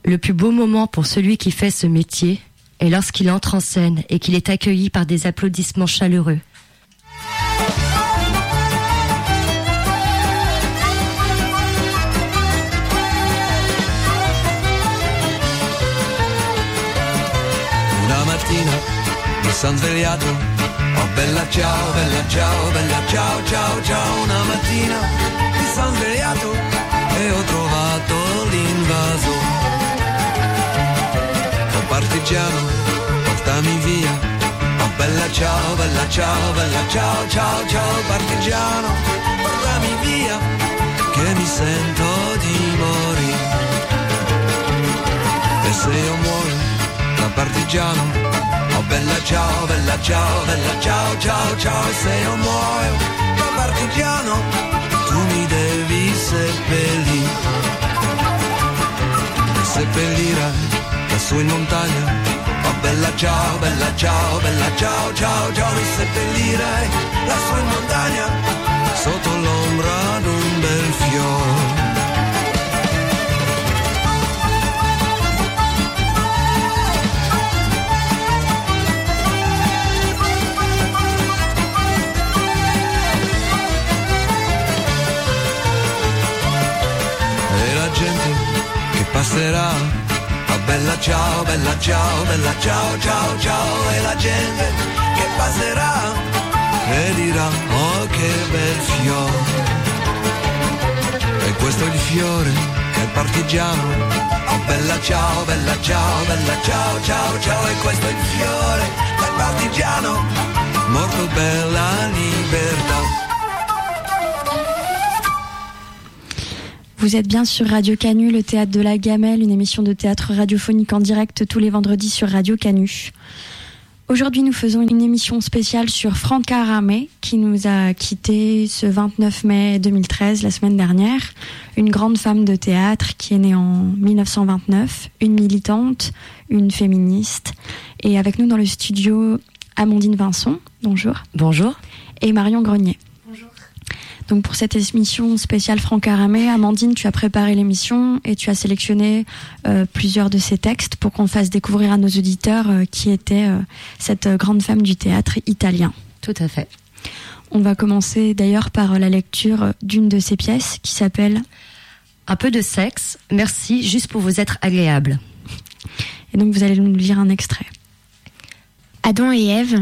Le plus beau moment pour celui qui fait ce métier est lorsqu'il entre en scène et qu'il est accueilli par des applaudissements chaleureux. Una mattina mi son svegliato, oh bella ciao, bella ciao, bella ciao, ciao, ciao. Una mattina mi son svegliato e ho trovato l'invaso. Oh partigiano, portami via, oh bella ciao, bella ciao, bella ciao, ciao, ciao. Partigiano, portami via, che mi sento di morire. E se io muoio da partigiano, oh bella ciao, bella ciao, bella ciao, ciao, ciao. E se io muoio da partigiano, tu mi devi seppellire. E seppellirai lassù in montagna, oh bella ciao, bella ciao, bella ciao, ciao, ciao. Mi seppellirai lassù in montagna, sotto l'ombra d'un bel fiore. Passerà, oh bella ciao, bella ciao, bella ciao, ciao, ciao. E la gente che passerà e dirà, oh che bel fiore. E questo è il fiore che è il partigiano, oh bella ciao, bella ciao, bella ciao, ciao, ciao. E questo è il fiore del partigiano, morto per la libertà. Vous êtes bien sur Radio Canu, le théâtre de la Gamelle, une émission de théâtre radiophonique en direct tous les vendredis sur Radio Canu. Aujourd'hui, nous faisons une émission spéciale sur Franca Ramé, qui nous a quittés ce 29 mai 2013, la semaine dernière. Une grande femme de théâtre qui est née en 1929, une militante, une féministe. Et avec nous dans le studio, Amandine Vincent, bonjour. Bonjour. Et Marion Grenier. Donc pour cette émission spéciale Franca Ramé, Amandine, tu as préparé l'émission et tu as sélectionné plusieurs de ses textes pour qu'on fasse découvrir à nos auditeurs qui était cette grande femme du théâtre italien. Tout à fait. On va commencer d'ailleurs par la lecture d'une de ses pièces qui s'appelle « Un peu de sexe, merci, juste pour vous être agréable ». Et donc vous allez nous lire un extrait. Adam et Ève,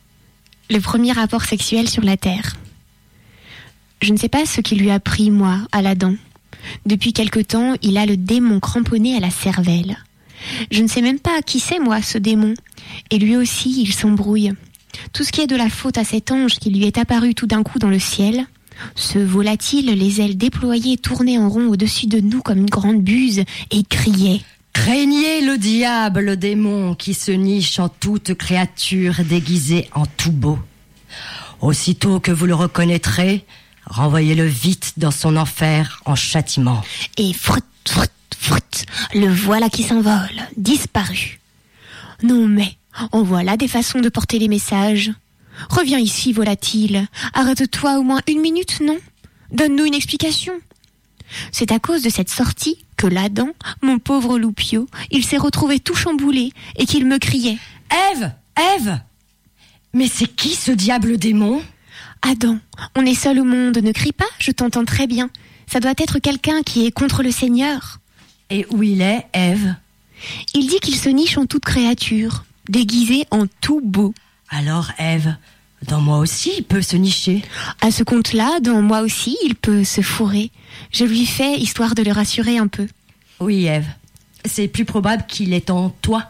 le premier rapport sexuel sur la Terre. Je ne sais pas ce qui lui a pris, moi, à l'Adam. Depuis quelque temps, il a le démon cramponné à la cervelle. Je ne sais même pas qui c'est, moi, ce démon. Et lui aussi, il s'embrouille. Tout ce qui est de la faute à cet ange qui lui est apparu tout d'un coup dans le ciel, ce volatile, les ailes déployées, tournait en rond au-dessus de nous comme une grande buse, et criait « Craignez le diable, le démon, qui se niche en toute créature déguisée en tout beau. Aussitôt que vous le reconnaîtrez, renvoyez-le vite dans son enfer en châtiment. » Et frut, frut, frut, le voilà qui s'envole, disparu. Non mais, en voilà des façons de porter les messages. Reviens ici, volatile. Arrête-toi au moins 1 minute, non ? Donne-nous une explication. C'est à cause de cette sortie que l'Adam, mon pauvre loupio, il s'est retrouvé tout chamboulé et qu'il me criait « Ève, Ève ! Mais c'est qui ce diable démon ? » Adam, on est seul au monde, ne crie pas, je t'entends très bien. Ça doit être quelqu'un qui est contre le Seigneur. Et où il est, Ève ? Il dit qu'il se niche en toute créature, déguisé en tout beau. Alors, Ève, dans moi aussi, il peut se nicher. À ce compte-là, dans moi aussi, il peut se fourrer. Je lui fais, histoire de le rassurer un peu. Oui, Ève, c'est plus probable qu'il est en toi,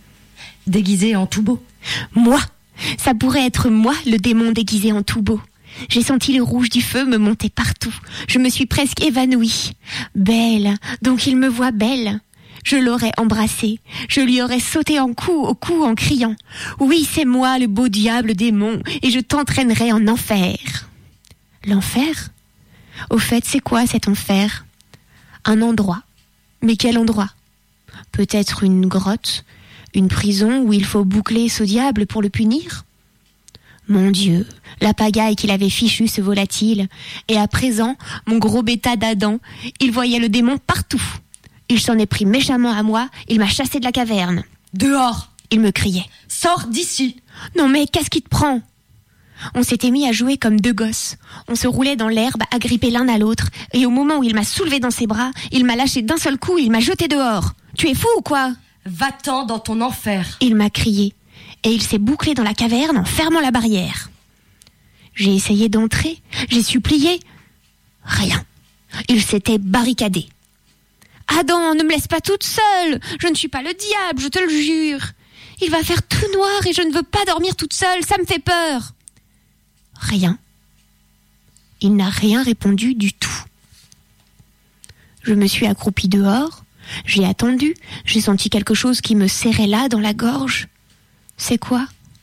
déguisé en tout beau. Moi ? Ça pourrait être moi, le démon déguisé en tout beau. J'ai senti le rouge du feu me monter partout. Je me suis presque évanouie. Belle, donc il me voit belle. Je l'aurais embrassé. Je lui aurais sauté au cou en criant « Oui, c'est moi, le beau diable démon, et je t'entraînerai en enfer. » L'enfer ? Au fait, c'est quoi cet enfer ? Un endroit. Mais quel endroit ? Peut-être une grotte ? Une prison où il faut boucler ce diable pour le punir ? Mon Dieu, la pagaille qu'il avait fichue ce volatile. Et à présent, mon gros bêta d'Adam, il voyait le démon partout. Il s'en est pris méchamment à moi, il m'a chassé de la caverne. Dehors! Il me criait. Sors d'ici! Non mais qu'est-ce qui te prend ? On s'était mis à jouer comme deux gosses. On se roulait dans l'herbe, agrippés l'un à l'autre, et au moment où il m'a soulevé dans ses bras, il m'a lâché d'un seul coup et il m'a jeté dehors. Tu es fou ou quoi ? Va-t'en dans ton enfer! Il m'a crié, et il s'est bouclé dans la caverne en fermant la barrière. J'ai essayé d'entrer, j'ai supplié. Rien. Il s'était barricadé. Adam, ne me laisse pas toute seule. Je ne suis pas le diable, je te le jure. Il va faire tout noir et je ne veux pas dormir toute seule, ça me fait peur. Rien. Il n'a rien répondu du tout. Je me suis accroupie dehors, j'ai attendu, j'ai senti quelque chose qui me serrait là dans la gorge. C'est quoi ?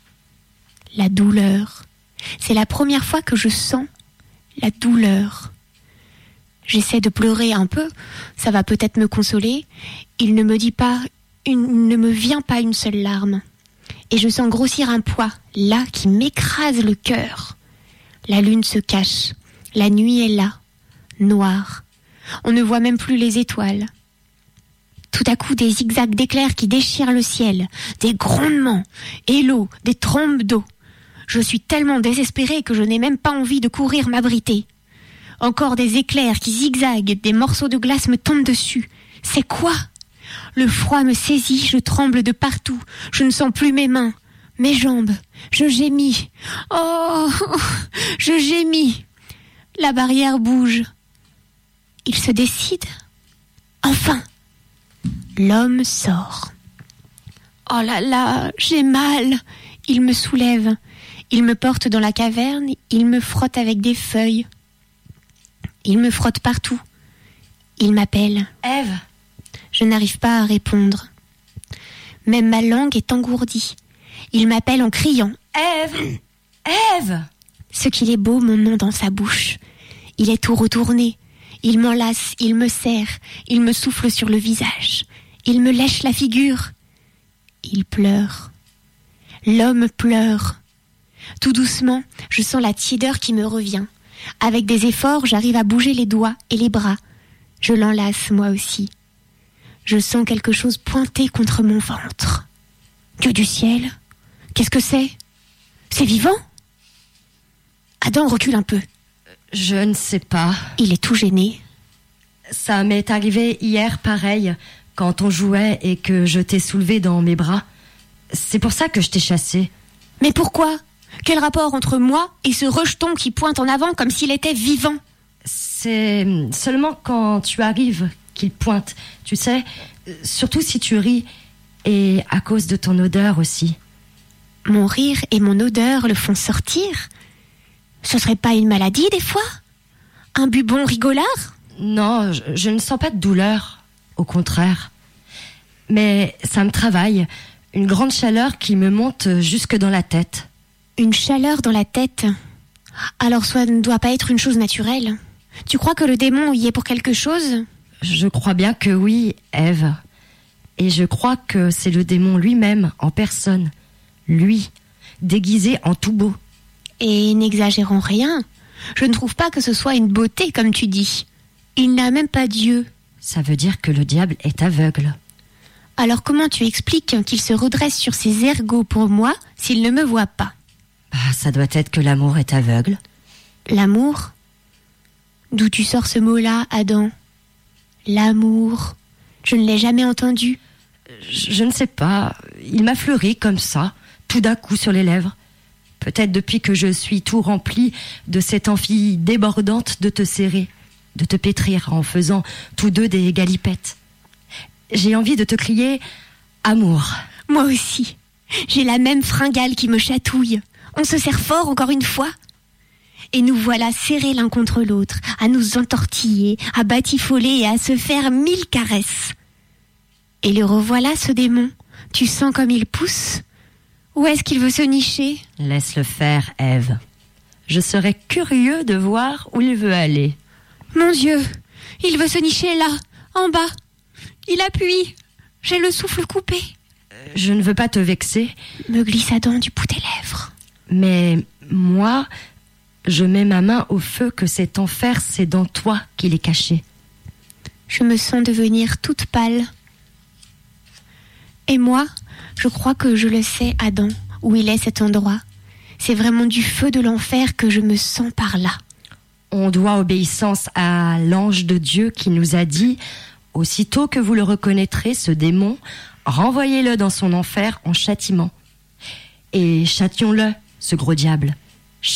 La douleur. C'est la première fois que je sens la douleur. J'essaie de pleurer un peu, ça va peut-être me consoler. Il ne me vient pas une seule larme. Et je sens grossir un poids, là, qui m'écrase le cœur. La lune se cache, la nuit est là, noire. On ne voit même plus les étoiles. Tout à coup, des zigzags d'éclairs qui déchirent le ciel, des grondements, et l'eau, des trombes d'eau. Je suis tellement désespérée que je n'ai même pas envie de courir m'abriter. Encore des éclairs qui zigzaguent, des morceaux de glace me tombent dessus. C'est quoi ? Le froid me saisit, je tremble de partout. Je ne sens plus mes mains, mes jambes. Je gémis. Oh, je gémis. La barrière bouge. Il se décide. Enfin, l'homme sort. Oh là là, j'ai mal. Il me soulève. Il me porte dans la caverne. Il me frotte avec des feuilles. Il me frotte partout. Il m'appelle. Ève. Je n'arrive pas à répondre. Même ma langue est engourdie. Il m'appelle en criant. Ève. Ève. Ce qu'il est beau, mon nom dans sa bouche. Il est tout retourné. Il m'enlace, il me serre, il me souffle sur le visage. Il me lèche la figure. Il pleure. L'homme pleure. Tout doucement, je sens la tiédeur qui me revient. Avec des efforts, j'arrive à bouger les doigts et les bras. Je l'enlace, moi aussi. Je sens quelque chose pointer contre mon ventre. Dieu du ciel, qu'est-ce que c'est ? C'est vivant ? Adam recule un peu. Je ne sais pas. Il est tout gêné. Ça m'est arrivé hier pareil, quand on jouait et que je t'ai soulevé dans mes bras. C'est pour ça que je t'ai chassé. Mais pourquoi ? Quel rapport entre moi et ce rejeton qui pointe en avant comme s'il était vivant ? C'est seulement quand tu arrives qu'il pointe, tu sais, surtout si tu ris, et à cause de ton odeur aussi. Mon rire et mon odeur le font sortir ? Ce serait pas une maladie des fois ? Un bubon rigolard ? Non, je ne sens pas de douleur, au contraire. Mais ça me travaille, une grande chaleur qui me monte jusque dans la tête. Une chaleur dans la tête ? Alors ça ne doit pas être une chose naturelle. Tu crois que le démon y est pour quelque chose ? Je crois bien que oui, Ève. Et je crois que c'est le démon lui-même, en personne. Lui, déguisé en tout beau. Et n'exagérons rien, je ne trouve pas que ce soit une beauté comme tu dis. Il n'a même pas d'yeux. Ça veut dire que le diable est aveugle. Alors comment tu expliques qu'il se redresse sur ses ergots pour moi s'il ne me voit pas ? Ça doit être que l'amour est aveugle. L'amour ? D'où tu sors ce mot-là, Adam ? L'amour. Je ne l'ai jamais entendu. Je ne sais pas. Il m'a fleuri comme ça, tout d'un coup sur les lèvres. Peut-être depuis que je suis tout rempli de cette envie débordante de te serrer, de te pétrir en faisant tous deux des galipettes. J'ai envie de te crier « Amour ». Moi aussi. J'ai la même fringale qui me chatouille. On se serre fort encore une fois. Et nous voilà serrés l'un contre l'autre, à nous entortiller, à batifoler et à se faire 1000 caresses. Et le revoilà, ce démon. Tu sens comme il pousse ? Où est-ce qu'il veut se nicher ? Laisse-le faire, Ève. Je serais curieux de voir où il veut aller. Mon Dieu, il veut se nicher là, en bas. Il appuie. J'ai le souffle coupé. Je ne veux pas te vexer. Me glisse Adam du bout des lèvres. Mais moi, je mets ma main au feu que cet enfer, c'est dans toi qu'il est caché. je me sens devenir toute pâle. Et moi, je crois que je le sais, Adam, où il est cet endroit. C'est vraiment du feu de l'enfer que je me sens par là. On doit obéissance à l'ange de Dieu qui nous a dit « Aussitôt que vous le reconnaîtrez, ce démon, renvoyez-le dans son enfer en châtiment. Et châtions-le, ce gros diable. Châtions-le. »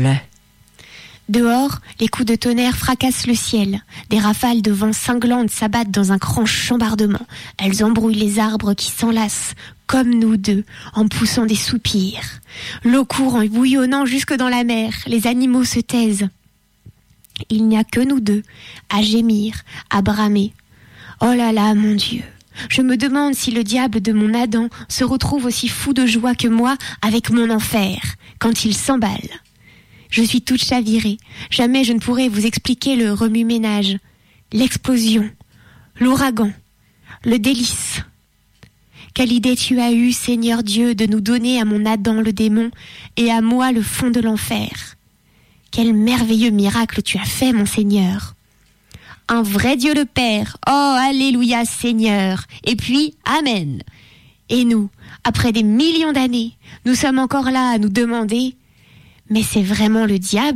Dehors, les coups de tonnerre fracassent le ciel. Des rafales de vent cinglantes s'abattent dans un grand chambardement. Elles embrouillent les arbres qui s'enlacent, comme nous deux, en poussant des soupirs. L'eau court en bouillonnant jusque dans la mer. Les animaux se taisent. Il n'y a que nous deux, à gémir, à bramer. Oh là là, mon Dieu! Je me demande si le diable de mon Adam se retrouve aussi fou de joie que moi avec mon enfer, quand il s'emballe. Je suis toute chavirée. Jamais je ne pourrai vous expliquer le remue-ménage, l'explosion, l'ouragan, le délice. Quelle idée tu as eue, Seigneur Dieu, de nous donner à mon Adam le démon et à moi le fond de l'enfer. Quel merveilleux miracle tu as fait, mon Seigneur. Un vrai Dieu le Père. Oh, alléluia, Seigneur. Et puis, Amen. Et nous, après des millions d'années, nous sommes encore là à nous demander, mais c'est vraiment le diable ?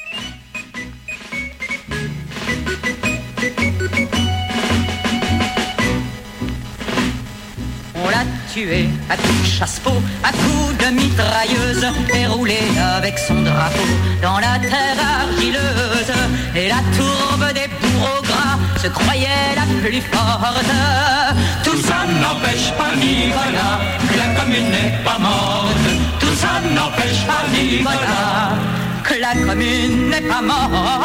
On l'a tué à coups de chasse-peau, à coups de mitrailleuse, et roulé avec son drapeau dans la terre argileuse. Et la tourbe des bourreaux gras se croyait la plus forte. Tout ça n'empêche pas Nicolas que la commune n'est pas morte. Tout ça n'empêche pas Nicolas que la commune n'est pas morte.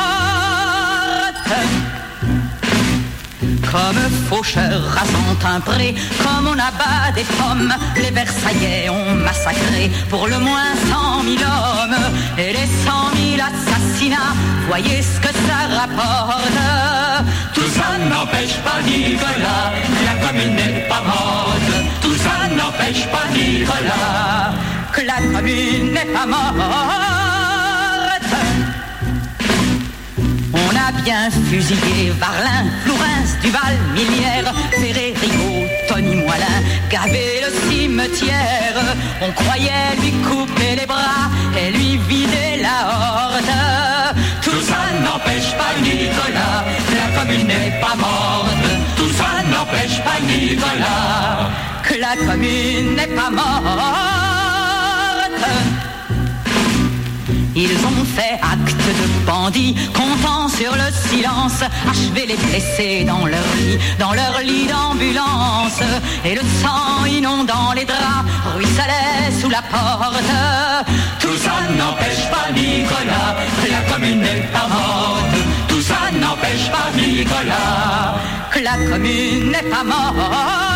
Comme faucheurs rasant un pré, comme on abat des pommes, les Versaillais ont massacré pour le moins 100 000 hommes. Et les 100 000 assassinats, voyez ce que ça rapporte. Tout ça n'empêche pas Nicolas, la commune n'est pas morte. Tout ça n'empêche pas Nicolas, que la commune n'est pas morte. On a bien fusillé Varlin, Flourens, Duval, Millière, Ferré, Rigaud, Tony Moilin, gavé le cimetière. On croyait lui couper les bras et lui vider la horde. Tout ça n'empêche pas Nicolas, la commune n'est pas morte. Tout ça n'empêche pas Nicolas, que la commune n'est pas morte. Ils ont fait acte de bandits, comptant sur le silence, achevé les blessés dans leur lit d'ambulance. Et le sang inondant les draps ruisselait sous la porte. Tout ça n'empêche pas Nicolas, la commune n'est pas morte. Tout ça n'empêche pas Nicolas, que la commune n'est pas morte.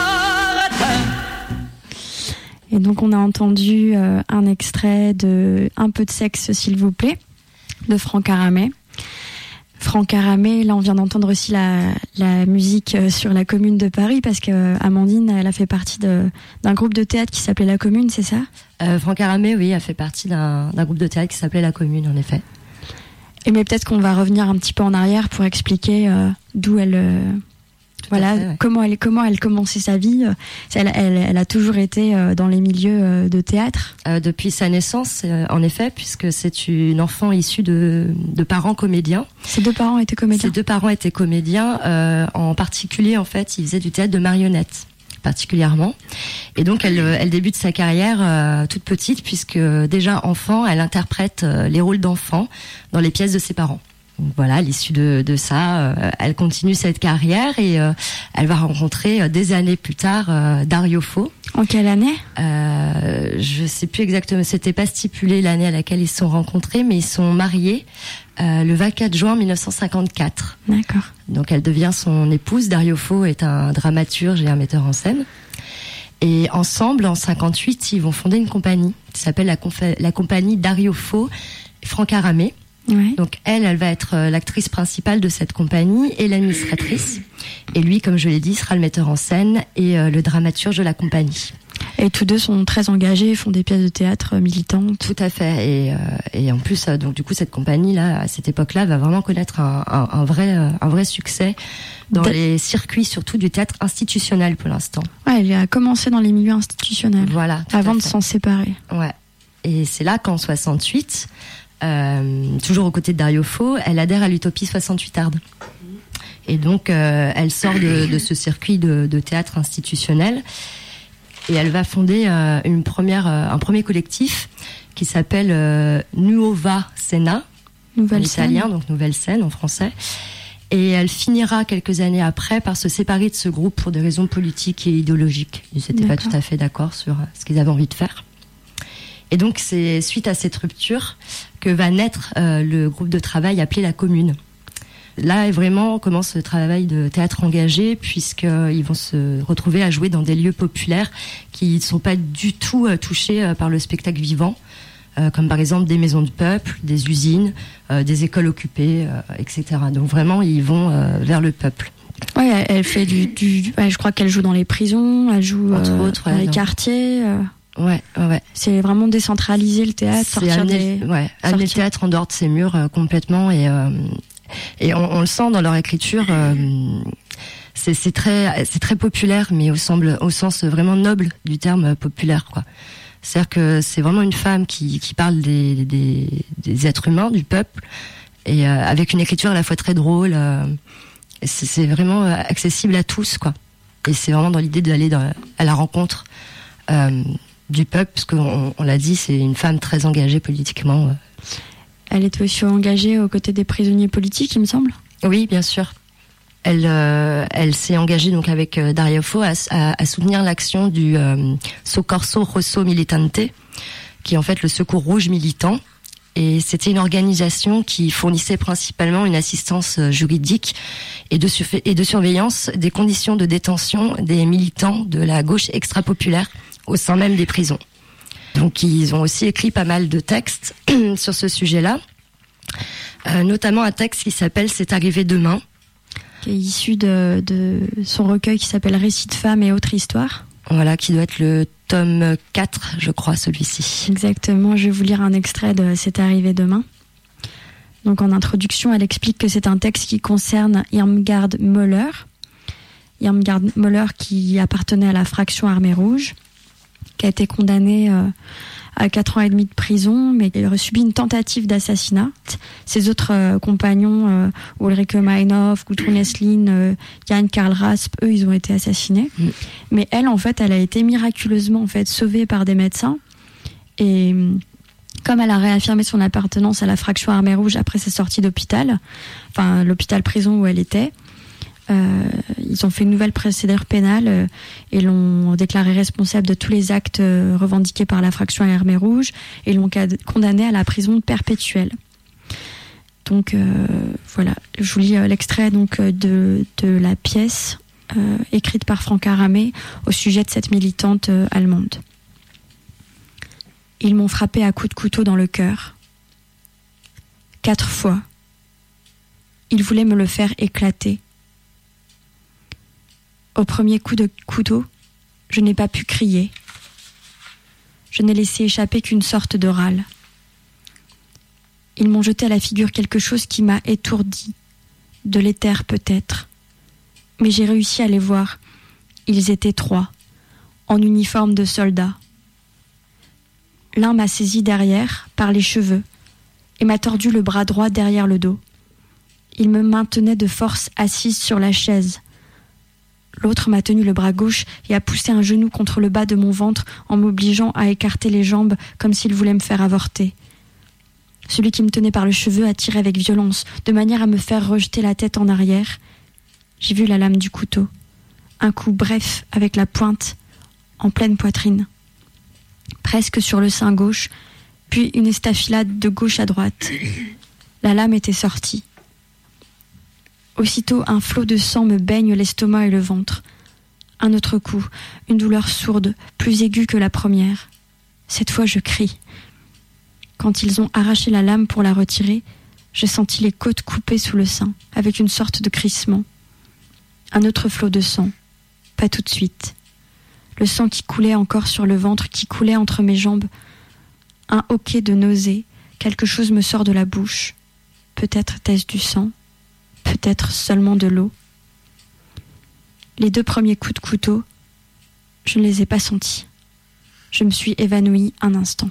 Et donc on a entendu un extrait de Un peu de sexe s'il vous plaît de Franck Aramé. Franck Aramé, là on vient d'entendre aussi la musique sur la Commune de Paris parce que Amandine, elle a fait partie d'un groupe de théâtre qui s'appelait La Commune, c'est ça ? Franck Aramé, oui, a fait partie d'un groupe de théâtre qui s'appelait La Commune, en effet. Et mais peut-être qu'on va revenir un petit peu en arrière pour expliquer d'où elle... Voilà, fait, ouais. comment elle commençait sa vie. Elle a toujours été dans les milieux de théâtre. Depuis sa naissance, en effet, puisque c'est une enfant issue de parents comédiens. Ses deux parents étaient comédiens. Ses deux parents étaient comédiens. En particulier, en fait, ils faisaient du théâtre de marionnettes, particulièrement. Et donc, elle débute sa carrière toute petite, puisque déjà enfant, elle interprète les rôles d'enfant dans les pièces de ses parents. Donc voilà, à l'issue de ça, elle continue cette carrière et elle va rencontrer des années plus tard Dario Fo. En quelle année ? Je sais plus exactement, c'était pas stipulé l'année à laquelle ils se sont rencontrés, mais ils sont mariés le 24 juin 1954. D'accord. Donc elle devient son épouse. Dario Fo est un dramaturge et un metteur en scène. Et ensemble, en 58, ils vont fonder une compagnie qui s'appelle la compagnie Dario Fo et Franck Aramé. Ouais. Donc elle va être l'actrice principale de cette compagnie et l'administratrice. Et lui, comme je l'ai dit, sera le metteur en scène et le dramaturge de la compagnie. Et tous deux sont très engagés, font des pièces de théâtre militantes. Tout à fait. Et en plus, donc du coup, cette compagnie-là, à cette époque-là, va vraiment connaître un vrai succès dans les circuits, surtout du théâtre institutionnel pour l'instant. Ouais, elle a commencé dans les milieux institutionnels. Voilà. Avant de s'en séparer. Ouais. Et c'est là qu'en 68, toujours aux côtés de Dario Fo, elle adhère à l'Utopie 68 Et donc, elle sort de ce circuit de théâtre institutionnel et elle va fonder un premier collectif qui s'appelle Nuova Scena, en italien, donc Nouvelle Scène en français. Et elle finira quelques années après par se séparer de ce groupe pour des raisons politiques et idéologiques. Ils n'étaient pas tout à fait d'accord sur ce qu'ils avaient envie de faire. Et donc, c'est suite à cette rupture que va naître le groupe de travail appelé La Commune. Là, vraiment, commence le travail de théâtre engagé, puisqu'ils vont se retrouver à jouer dans des lieux populaires qui ne sont pas du tout touchés par le spectacle vivant, comme par exemple des maisons de peuple, des usines, des écoles occupées, etc. Donc vraiment, ils vont vers le peuple. Ouais, elle fait je crois qu'elle joue dans les prisons, elle joue dans les quartiers. Ouais. C'est vraiment décentraliser le théâtre, amener le théâtre en dehors de ses murs complètement et on le sent dans leur écriture. C'est très populaire, mais au sens vraiment noble du terme populaire, quoi. C'est-à-dire que c'est vraiment une femme qui parle des êtres humains, du peuple, et avec une écriture à la fois très drôle. C'est vraiment accessible à tous, quoi. Et c'est vraiment dans l'idée d'aller à la rencontre du peuple, parce qu'on l'a dit, c'est une femme très engagée politiquement. Elle était aussi engagée aux côtés des prisonniers politiques, il me semble. Oui, bien sûr. Elle s'est engagée donc avec Dario Fo à soutenir l'action du Soccorso Rosso Militante, qui est en fait le Secours Rouge militant. Et c'était une organisation qui fournissait principalement une assistance juridique et de surveillance des conditions de détention des militants de la gauche extra-populaire au sein même des prisons. Donc ils ont aussi écrit pas mal de textes sur ce sujet-là, notamment un texte qui s'appelle « C'est arrivé demain », qui est issu de son recueil qui s'appelle « Récits de femmes et autres histoires ». Voilà, qui doit être le tome 4, je crois, celui-ci. Exactement, je vais vous lire un extrait de « C'est arrivé demain ». Donc en introduction, elle explique que c'est un texte qui concerne Irmgard Möller. Irmgard Möller qui appartenait à la fraction Armée Rouge, qui a été condamnée à 4 ans et demi de prison, mais qui a subi une tentative d'assassinat. Ses autres compagnons, Ulrike Meinhof, Gudrun Esslin, Jan Karl Rasp, eux, ils ont été assassinés. Mais elle, en fait, elle a été miraculeusement sauvée par des médecins. Et comme elle a réaffirmé son appartenance à la fraction Armée Rouge après sa sortie d'hôpital, enfin l'hôpital-prison où elle était, ils ont fait une nouvelle procédure pénale et l'ont déclaré responsable de tous les actes revendiqués par la fraction Armée Rouge et l'ont condamné à la prison perpétuelle. Donc voilà, je vous lis l'extrait donc de la pièce écrite par Franca Ramé au sujet de cette militante allemande. Ils m'ont frappé à coups de couteau dans le cœur. 4 fois. Ils voulaient me le faire éclater. Au premier coup de couteau, je n'ai pas pu crier. Je n'ai laissé échapper qu'une sorte de râle. Ils m'ont jeté à la figure quelque chose qui m'a étourdi, de l'éther peut-être. Mais j'ai réussi à les voir. Ils étaient 3, en uniforme de soldats. L'un m'a saisi derrière, par les cheveux, et m'a tordu le bras droit derrière le dos. Il me maintenait de force assise sur la chaise. L'autre m'a tenu le bras gauche et a poussé un genou contre le bas de mon ventre en m'obligeant à écarter les jambes comme s'il voulait me faire avorter. Celui qui me tenait par le cheveu a tiré avec violence, de manière à me faire rejeter la tête en arrière. J'ai vu la lame du couteau. Un coup bref avec la pointe, en pleine poitrine. Presque sur le sein gauche, puis une estafilade de gauche à droite. La lame était sortie. Aussitôt, un flot de sang me baigne l'estomac et le ventre. Un autre coup, une douleur sourde, plus aiguë que la première. Cette fois, je crie. Quand ils ont arraché la lame pour la retirer, j'ai senti les côtes coupées sous le sein, avec une sorte de crissement. Un autre flot de sang. Pas tout de suite. le sang qui coulait encore sur le ventre, qui coulait entre mes jambes. Un hoquet de nausée, quelque chose me sort de la bouche. Peut-être était-ce du sang, peut-être seulement de l'eau. Les 2 premiers coups de couteau, je ne les ai pas sentis. Je me suis évanouie un instant.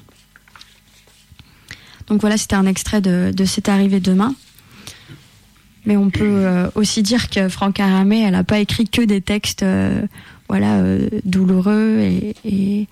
Donc voilà, c'était un extrait de C'est arrivé demain. Mais on peut aussi dire que Franck Aramé, elle n'a pas écrit que des textes douloureux et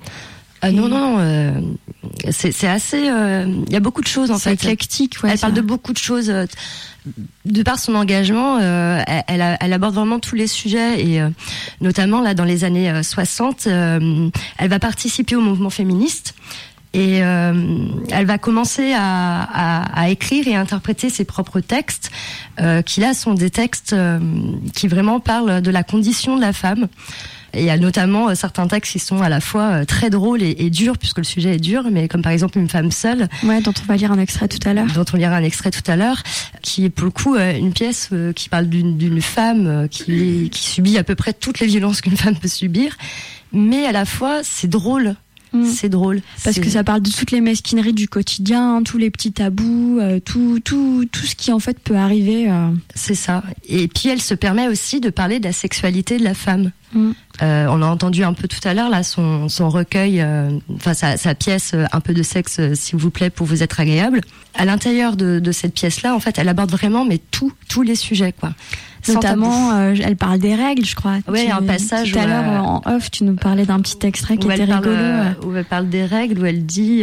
c'est assez. Il y a beaucoup de choses en fait. C'est éclectique. Ouais, elle parle de beaucoup de choses. De par son engagement, elle aborde vraiment tous les sujets et notamment là dans les années 60, elle va participer au mouvement féministe. Et elle va commencer à écrire et à interpréter ses propres textes, qui là sont des textes qui vraiment parlent de la condition de la femme. Et il y a notamment certains textes qui sont à la fois très drôles et durs, puisque le sujet est dur, mais comme par exemple Une femme seule. Ouais, dont on va lire un extrait tout à l'heure. Dont on lira un extrait tout à l'heure, qui est pour le coup une pièce qui parle d'une femme qui subit à peu près toutes les violences qu'une femme peut subir, mais à la fois c'est drôle. C'est drôle. Parce que ça parle de toutes les mesquineries du quotidien, tous les petits tabous, tout ce qui en fait peut arriver. C'est ça. Et puis elle se permet aussi de parler de la sexualité de la femme. On a entendu un peu tout à l'heure là son recueil, sa pièce Un peu de sexe s'il vous plaît pour vous être agréable. À l'intérieur de cette pièce là, en fait, elle aborde vraiment tous les sujets quoi. Notamment, elle parle des règles, je crois. Oui, un passage. Tout à l'heure, en off, tu nous parlais d'un petit extrait qui était rigolo. Où elle parle des règles, où elle dit,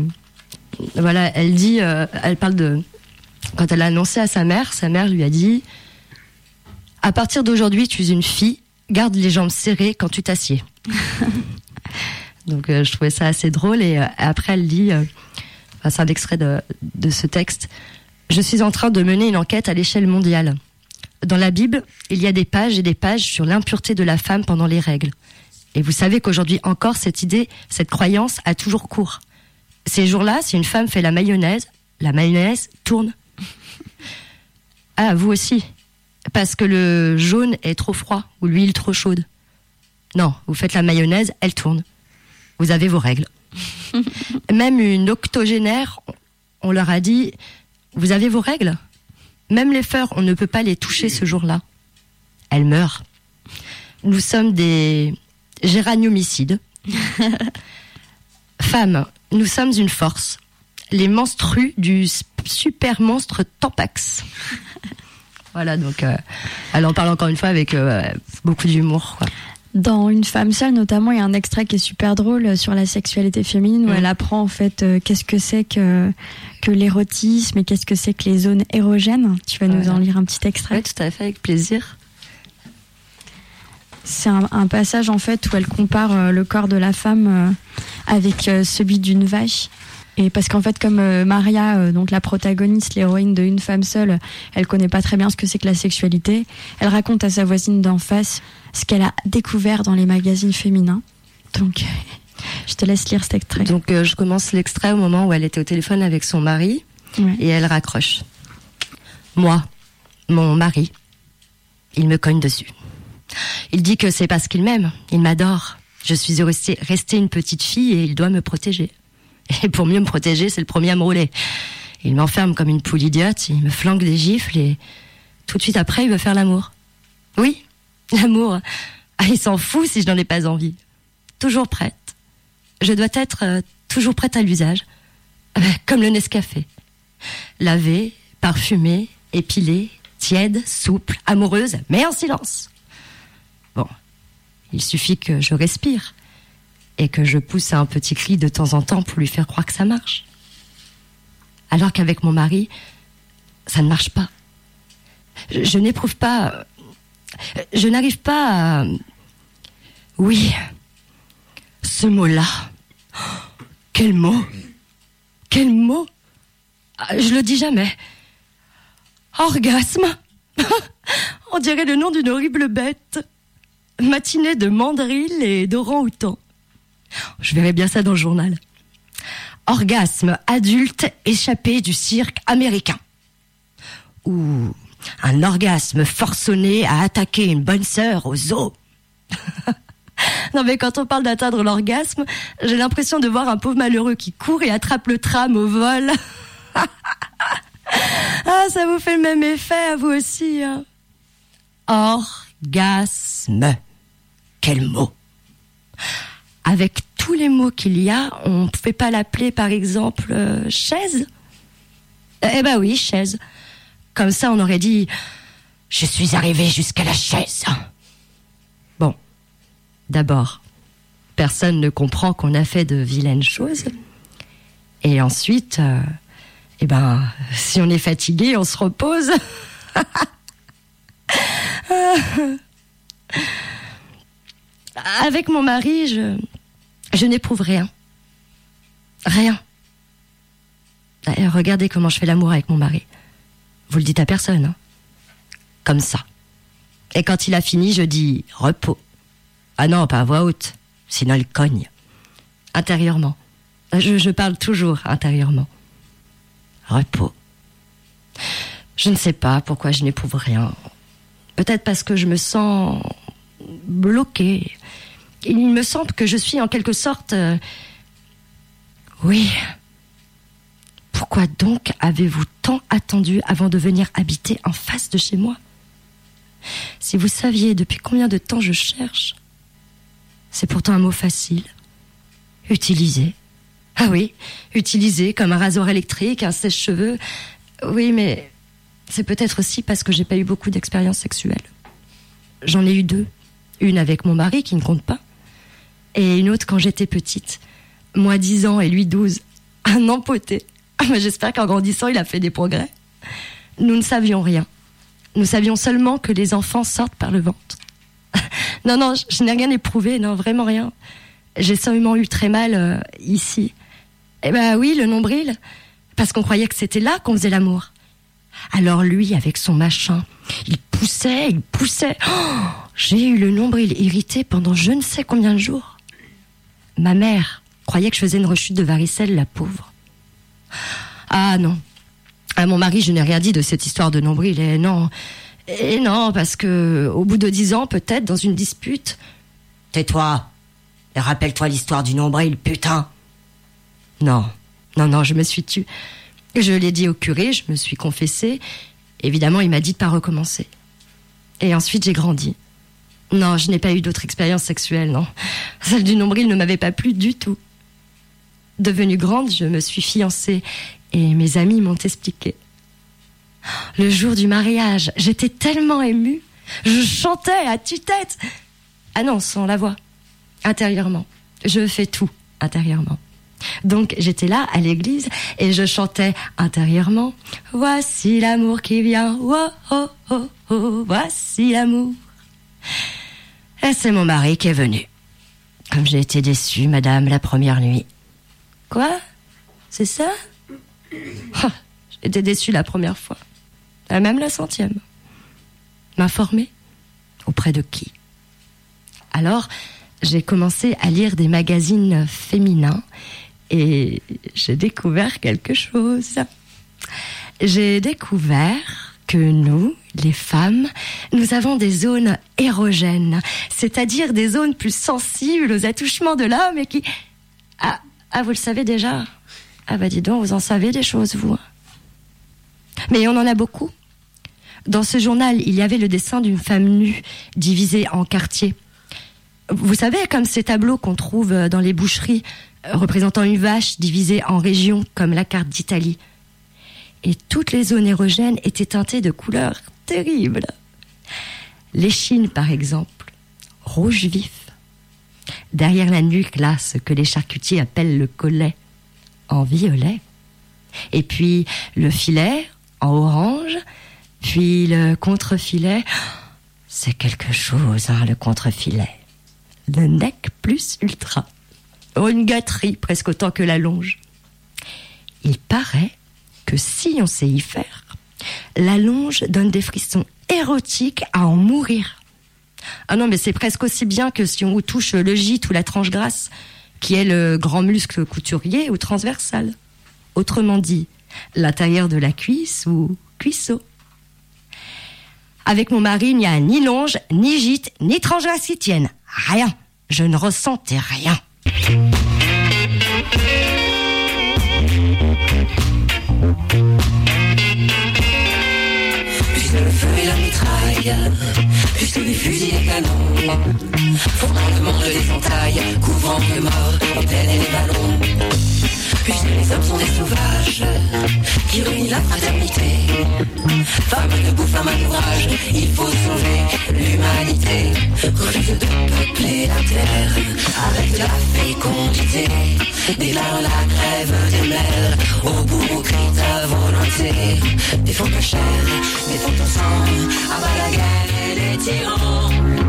elle parle de quand elle a annoncé à sa mère lui a dit, à partir d'aujourd'hui, tu es une fille, garde les jambes serrées quand tu t'assieds. Donc, je trouvais ça assez drôle et après elle dit, c'est un extrait de ce texte. Je suis en train de mener une enquête à l'échelle mondiale. Dans la Bible, il y a des pages et des pages sur l'impureté de la femme pendant les règles. Et vous savez qu'aujourd'hui encore, cette croyance a toujours cours. Ces jours-là, si une femme fait la mayonnaise tourne. Ah, vous aussi. Parce que le jaune est trop froid ou l'huile trop chaude. Non, vous faites la mayonnaise, elle tourne. Vous avez vos règles. Même une octogénaire, on leur a dit, vous avez vos règles ? Même les fleurs, on ne peut pas les toucher ce jour-là. Elles meurent. Nous sommes des géraniumicides. Femmes, nous sommes une force. Les menstrues du super monstre Tampax. Voilà, donc elle en parle encore une fois avec beaucoup d'humour, quoi. Dans Une femme seule, notamment, il y a un extrait qui est super drôle sur la sexualité féminine, où elle apprend en fait qu'est-ce que c'est que l'érotisme et qu'est-ce que c'est que les zones érogènes. Tu vas nous en lire un petit extrait. Oui, tout à fait, avec plaisir. C'est un passage en fait où elle compare le corps de la femme avec celui d'une vache. Et parce qu'en fait, comme Maria, donc la protagoniste, l'héroïne de Une femme seule, elle connaît pas très bien ce que c'est que la sexualité. Elle raconte à sa voisine d'en face ce qu'elle a découvert dans les magazines féminins. Donc, je te laisse lire cet extrait. Donc, je commence l'extrait au moment où elle était au téléphone avec son mari, et elle raccroche. Moi, mon mari, il me cogne dessus. Il dit que c'est parce qu'il m'aime, il m'adore. Je suis restée une petite fille et il doit me protéger. Et pour mieux me protéger, c'est le premier à me rouler. Il m'enferme comme une poule idiote, il me flanque des gifles et tout de suite après, il veut faire l'amour. Oui, l'amour. Ah, il s'en fout si je n'en ai pas envie. Toujours prête. Je dois être toujours prête à l'usage. Comme le Nescafé. Lavée, parfumée, épilée, tiède, souple, amoureuse, mais en silence. Bon, il suffit que je respire. Et que je pousse un petit cri de temps en temps pour lui faire croire que ça marche. Alors qu'avec mon mari, ça ne marche pas. Je n'éprouve pas... Je n'arrive pas à... Oui, ce mot-là. Quel mot? Quel mot? Je le dis jamais. Orgasme. On dirait le nom d'une horrible bête. Matinée de mandrill et d'orang-outan. Je verrai bien ça dans le journal. Orgasme adulte échappé du cirque américain. Ou un orgasme forcené à attaquer une bonne sœur au zoo. Non mais quand on parle d'atteindre l'orgasme, j'ai l'impression de voir un pauvre malheureux qui court et attrape le tram au vol. Ah, ça vous fait le même effet à vous aussi, hein. Orgasme. Quel mot. Avec tous les mots qu'il y a, on ne pouvait pas l'appeler par exemple chaise. Eh ben oui, chaise. Comme ça, on aurait dit « Je suis arrivé jusqu'à la chaise ». Bon, d'abord, personne ne comprend qu'on a fait de vilaines choses. Et ensuite, si on est fatigué, on se repose. Avec mon mari, je n'éprouve rien. Rien. Regardez comment je fais l'amour avec mon mari. Vous le dites à personne, hein. Comme ça. Et quand il a fini, je dis « repos ». Ah non, pas à voix haute, sinon il cogne. Intérieurement. Je parle toujours intérieurement. Repos. Je ne sais pas pourquoi je n'éprouve rien. Peut-être parce que je me sens bloquée. Il me semble que je suis en quelque sorte... Oui. Pourquoi donc avez-vous tant attendu avant de venir habiter en face de chez moi ? Si vous saviez depuis combien de temps je cherche. C'est pourtant un mot facile. Utiliser. Ah oui, utiliser comme un rasoir électrique, un sèche-cheveux. Oui, mais c'est peut-être aussi parce que j'ai pas eu beaucoup d'expériences sexuelles. J'en ai eu 2. Une avec mon mari, qui ne compte pas. Et une autre quand j'étais petite. Moi 10 ans et lui 12. Un empoté. J'espère qu'en grandissant, il a fait des progrès. Nous ne savions rien. Nous savions seulement que les enfants sortent par le ventre. Non, je n'ai rien éprouvé, non, vraiment rien. J'ai seulement eu très mal ici. Eh ben oui, le nombril, parce qu'on croyait que c'était là qu'on faisait l'amour. Alors lui, avec son machin, il poussait. Oh, j'ai eu le nombril irrité pendant je ne sais combien de jours. Ma mère croyait que je faisais une rechute de varicelle, la pauvre. Ah non. À mon mari, je n'ai rien dit de cette histoire de nombril. Et non, parce que au bout de 10 ans, peut-être, dans une dispute... Tais-toi et rappelle-toi l'histoire du nombril, putain. Non, je me suis tue. Je l'ai dit au curé, je me suis confessée. Évidemment, il m'a dit de pas recommencer. Et ensuite, j'ai grandi. Non, je n'ai pas eu d'autres expériences sexuelles, non. Celle du nombril ne m'avait pas plu du tout. Devenue grande, je me suis fiancée et mes amis m'ont expliqué. Le jour du mariage, j'étais tellement émue. Je chantais à tue-tête. Ah non, sans la voix. Intérieurement. Je fais tout intérieurement. Donc j'étais là à l'église et je chantais intérieurement. Voici l'amour qui vient. Oh, oh, oh, oh, voici l'amour. Et c'est mon mari qui est venu. Comme j'ai été déçue, madame, la première nuit. Quoi ? C'est ça ? J'étais déçue la première fois. Même la 100e. M'informer ? Auprès de qui ? Alors, j'ai commencé à lire des magazines féminins et j'ai découvert quelque chose. J'ai découvert que nous, les femmes, nous avons des zones érogènes, c'est-à-dire des zones plus sensibles aux attouchements de l'homme et qui... Ah, vous le savez déjà ? Ah bah dis donc, vous en savez des choses, vous. Mais on en a beaucoup. Dans ce journal, il y avait le dessin d'une femme nue, divisée en quartiers. Vous savez, comme ces tableaux qu'on trouve dans les boucheries, représentant une vache divisée en régions, comme la carte d'Italie. Et toutes les zones érogènes étaient teintées de couleurs terribles. L'échine, par exemple, rouge vif. Derrière la nuque, là, ce que les charcutiers appellent le collet, en violet. Et puis le filet, en orange. Puis le contre-filet. C'est quelque chose, hein, le contre-filet. Le nec plus ultra. Oh, une gâterie, presque autant que la longe. Il paraît que si on sait y faire, la longe donne des frissons érotiques à en mourir. Ah non, mais c'est presque aussi bien que si on touche le gîte ou la tranche grasse, qui est le grand muscle couturier ou transversal. Autrement dit, l'intérieur de la cuisse ou cuisseau. Avec mon mari, il n'y a ni longe, ni gîte, ni tranche grasse qui tienne. Rien. je ne ressentais rien. Puisque le feu et la mitraille, puisque les fusils et canons font dans le monde des entailles, couvrant les morts, les peines et les ballons. Puisque les hommes sont des sauvages qui ruinent la fraternité. Femme debout, femme à l'ouvrage, il faut sauver l'humanité. Refuse de peupler la terre avec la fécondité. Déclare la grève des mers, au bourreau crie ta volonté. Défends ta chair, défends ton sang, abat la guerre et les tyrans.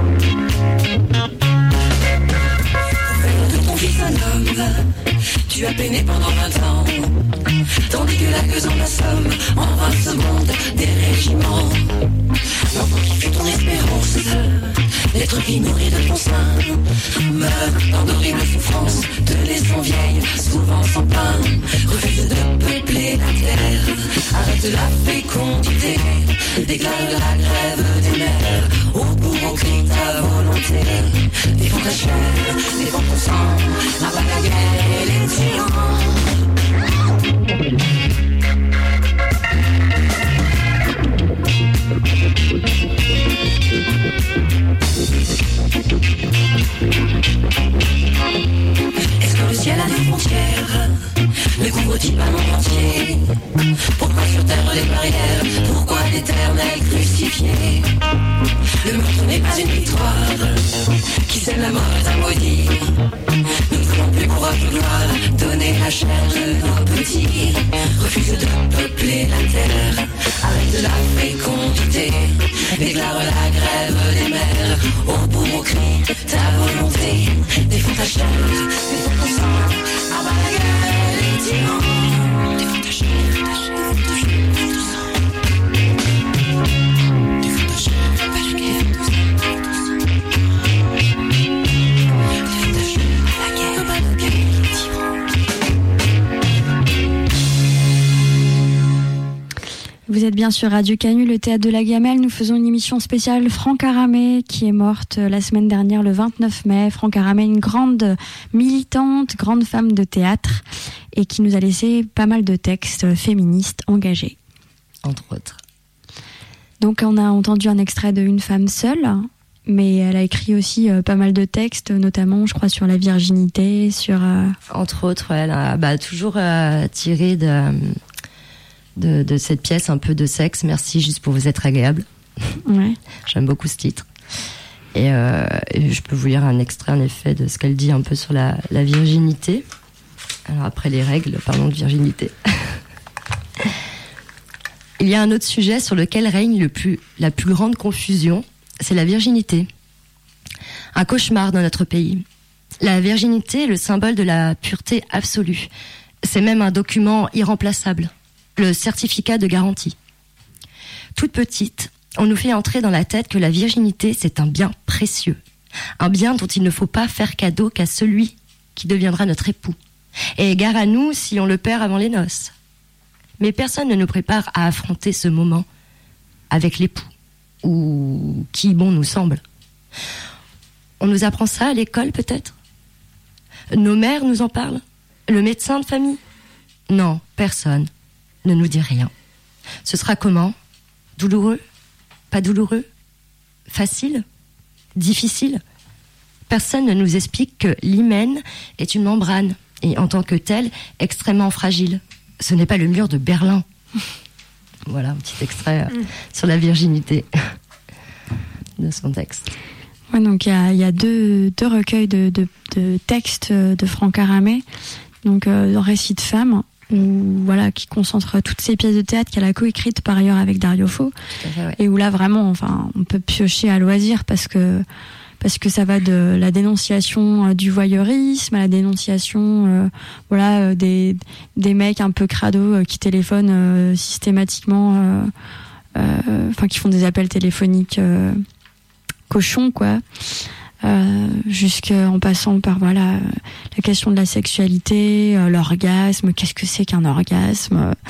Fais de ton fils un homme, tu as peiné pendant 20 ans, tandis que la gueuse en assomme en 20 secondes des régiments. L'enfant qui fut ton espérance, l'être qui nourrit de ton sein, meurt dans d'horribles souffrances, te laissant vieille, souvent sans pain. Refuse de peupler la terre, arrête la fécondité, déclare la grève des mers, au bourreau crie ta volonté. Défends ta chair, défends ton sang, abat la guerre et les tyrans. Est-ce que le ciel a des frontières? Le couvre-t-il pas le monde entier? Pourquoi sur terre les barrières? Pourquoi l'éternel crucifié? Le meurtre n'est pas une victoire, qui sème la mort est un maudit. Nous ne voulons plus pouvoir de gloire, donner la chair de nos petits. Refuse de peupler la terre, arrête la fécondité, déclare la grève des mers, au bourreau crie ta volonté. Défends ta chair, défends ton sang, abat la guerre et les tyrans. Défends ta chair, défends ta chair, défends ton sang. Défends ta chair, abat la guerre et les tyrans. Vous êtes bien sur Radio Canu, le théâtre de la Gamelle. Nous faisons une émission spéciale Franck Aramé, qui est morte la semaine dernière, le 29 mai. Franck Aramé, une grande militante, grande femme de théâtre, et qui nous a laissé pas mal de textes féministes engagés. Entre autres. Donc on a entendu un extrait de Une femme seule, mais elle a écrit aussi pas mal de textes, notamment, je crois, sur la virginité, sur... Entre autres, elle a toujours tiré de cette pièce un peu de sexe. Merci juste pour vous être agréable. Ouais. J'aime beaucoup ce titre. Et je peux vous lire un extrait en effet de ce qu'elle dit un peu sur la virginité. Alors après les règles, parlons de virginité. Il y a un autre sujet sur lequel règne la plus grande confusion, c'est la virginité. Un cauchemar dans notre pays. La virginité est le symbole de la pureté absolue. C'est même un document irremplaçable. Le certificat de garantie. Toute petite, on nous fait entrer dans la tête que la virginité, c'est un bien précieux. Un bien dont il ne faut pas faire cadeau qu'à celui qui deviendra notre époux. Et gare à nous si on le perd avant les noces. Mais personne ne nous prépare à affronter ce moment avec l'époux. Ou qui bon nous semble. On nous apprend ça à l'école peut-être? Nos mères nous en parlent? Le médecin de famille? Non, personne ne nous dit rien. Ce sera comment? Douloureux? Pas douloureux? Facile? Difficile? Personne ne nous explique que l'hymen est une membrane et en tant que telle, extrêmement fragile. Ce n'est pas le mur de Berlin. Voilà un petit extrait sur la virginité de son texte. Ouais, donc il y a deux recueils de textes de Franck Aramé. Donc un récit de femme, qui concentre toutes ces pièces de théâtre qu'elle a coécrites par ailleurs avec Dario Fo, ouais. Et où là vraiment, on peut piocher à loisir parce que ça va de la dénonciation du voyeurisme à la dénonciation, des mecs un peu crado qui téléphonent systématiquement, qui font des appels téléphoniques cochons, quoi. Jusqu'en passant par la question de la sexualité, l'orgasme, qu'est-ce que c'est qu'un orgasme,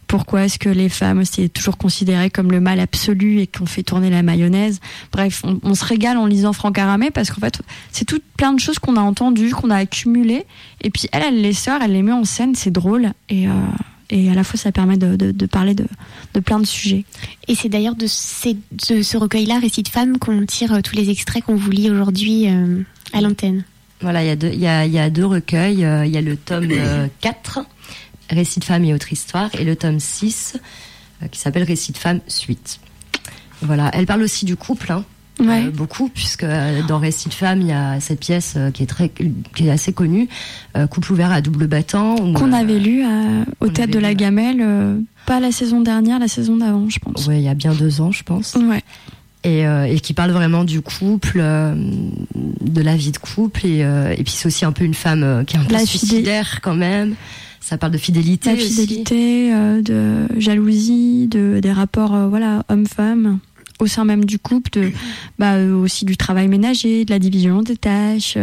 pourquoi est-ce que les femmes, c'est toujours considéré comme le mal absolu et qu'on fait tourner la mayonnaise. Bref, on se régale en lisant Franck Aramé parce qu'en fait, c'est tout plein de choses qu'on a entendues, qu'on a accumulées. Et puis elle les sort, elle les met en scène, c'est drôle. Et à la fois, ça permet de parler de plein de sujets. Et c'est d'ailleurs de ce recueil-là, Récits de femmes, qu'on tire tous les extraits qu'on vous lit aujourd'hui à l'antenne. Voilà, il y a deux recueils. Il y a le tome 4, Récits de femmes et autres histoires, et le tome 6, qui s'appelle Récits de femmes, suite. Voilà, elle parle aussi du couple, beaucoup, puisque dans Récits de femmes, il y a cette pièce qui est assez connue, Couple ouvert à double battant. Qu'on avait lu au Théâtre de la Gamelle, pas la saison dernière, la saison d'avant, je pense. Ouais, il y a bien 2 ans, je pense. Ouais. Et qui parle vraiment du couple, de la vie de couple, et puis c'est aussi un peu une femme qui est un peu suicidaire quand même. Ça parle de fidélité. La fidélité, de jalousie, des rapports homme-femme au sein même du couple, aussi du travail ménager, de la division des tâches.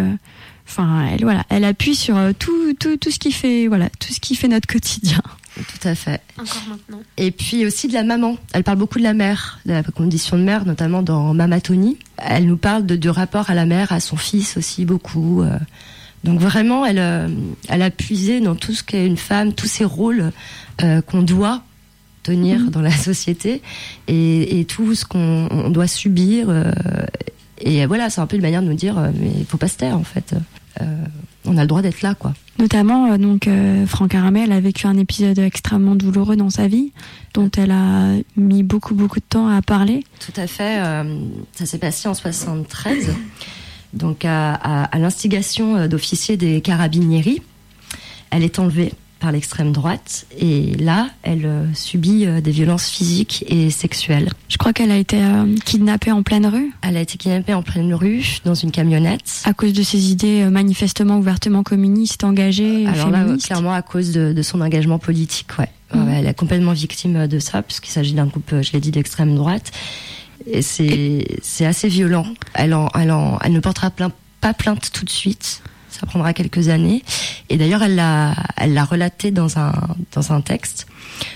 Elle appuie sur tout ce qui fait tout ce qui fait notre quotidien. Tout à fait. Encore maintenant. Et puis aussi de la maman. Elle parle beaucoup de la mère, de la condition de mère, notamment dans Mama Tony. Elle nous parle du rapport à la mère, à son fils aussi beaucoup. Donc vraiment, elle a puisé dans tout ce qu'est une femme, tous ces rôles qu'on doit tenir dans la société et tout ce qu'on doit subir. Et voilà, c'est un peu une manière de nous dire, mais il faut pas se taire en fait. On a le droit d'être là, quoi. Notamment, Franck Aramé, elle a vécu un épisode extrêmement douloureux dans sa vie, dont elle a mis beaucoup de temps à parler. Tout à fait. Ça s'est passé en 73. Donc à l'instigation d'officiers des Carabinieri, elle est enlevée par l'extrême droite et là, elle subit des violences physiques et sexuelles. Je crois qu'elle a été kidnappée en pleine rue. Elle a été kidnappée en pleine rue, dans une camionnette. À cause de ses idées manifestement, ouvertement communistes, engagées, alors féministes. Là, clairement à cause de son engagement politique, ouais. Ouais, elle est complètement victime de ça, puisqu'il s'agit d'un groupe, je l'ai dit, d'extrême droite. Et c'est assez violent. Elle ne portera pas plainte tout de suite. Ça prendra quelques années. Et d'ailleurs, elle l'a relaté dans un texte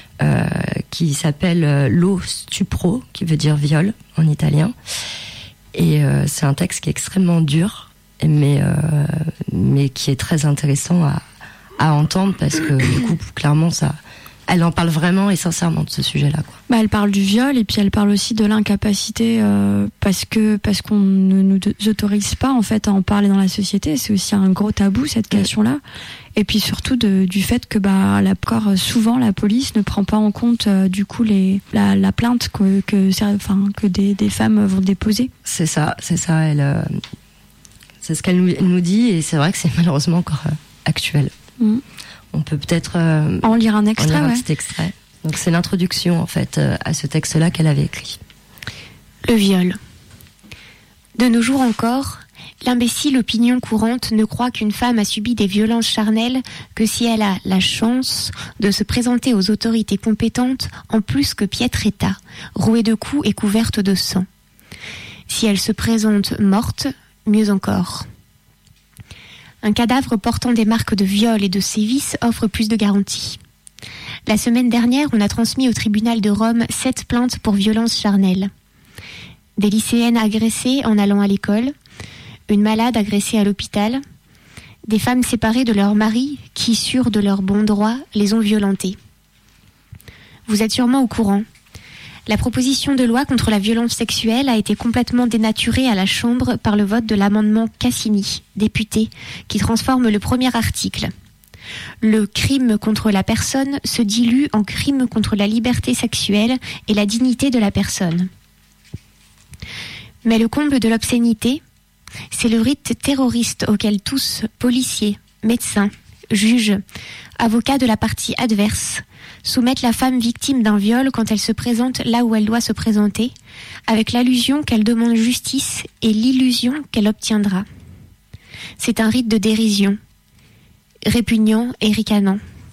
qui s'appelle Lo stupro, qui veut dire viol en italien. Et c'est un texte qui est extrêmement dur, mais qui est très intéressant à entendre parce que du coup, clairement, elle en parle vraiment et sincèrement de ce sujet-là, quoi. Elle parle du viol et puis elle parle aussi de l'incapacité parce qu'on ne nous autorise pas en fait à en parler dans la société. C'est aussi un gros tabou, cette question-là. Et puis surtout du fait que souvent la police ne prend pas en compte du coup la plainte que des femmes vont déposer. C'est ça. C'est ce qu'elle nous dit et c'est vrai que c'est malheureusement encore actuel. On peut peut-être en lire un extrait. Un petit extrait. Donc c'est l'introduction en fait à ce texte-là qu'elle avait écrit. Le viol. De nos jours encore, l'imbécile opinion courante ne croit qu'une femme a subi des violences charnelles que si elle a la chance de se présenter aux autorités compétentes en plus que piètre état, rouée de coups et couverte de sang. Si elle se présente morte, mieux encore. Un cadavre portant des marques de viol et de sévices offre plus de garanties. La semaine dernière, on a transmis au tribunal de Rome 7 plaintes pour violences charnelles. Des lycéennes agressées en allant à l'école, une malade agressée à l'hôpital, des femmes séparées de leur mari qui, sûres de leur bon droit, les ont violentées. Vous êtes sûrement au courant. La proposition de loi contre la violence sexuelle a été complètement dénaturée à la Chambre par le vote de l'amendement Cassini, député, qui transforme le premier article. Le crime contre la personne se dilue en crime contre la liberté sexuelle et la dignité de la personne. Mais le comble de l'obscénité, c'est le rite terroriste auquel tous, policiers, médecins, juges, avocats de la partie adverse, soumettent la femme victime d'un viol quand elle se présente là où elle doit se présenter, avec l'allusion qu'elle demande justice et l'illusion qu'elle obtiendra. C'est un rite de dérision, répugnant et ricanant.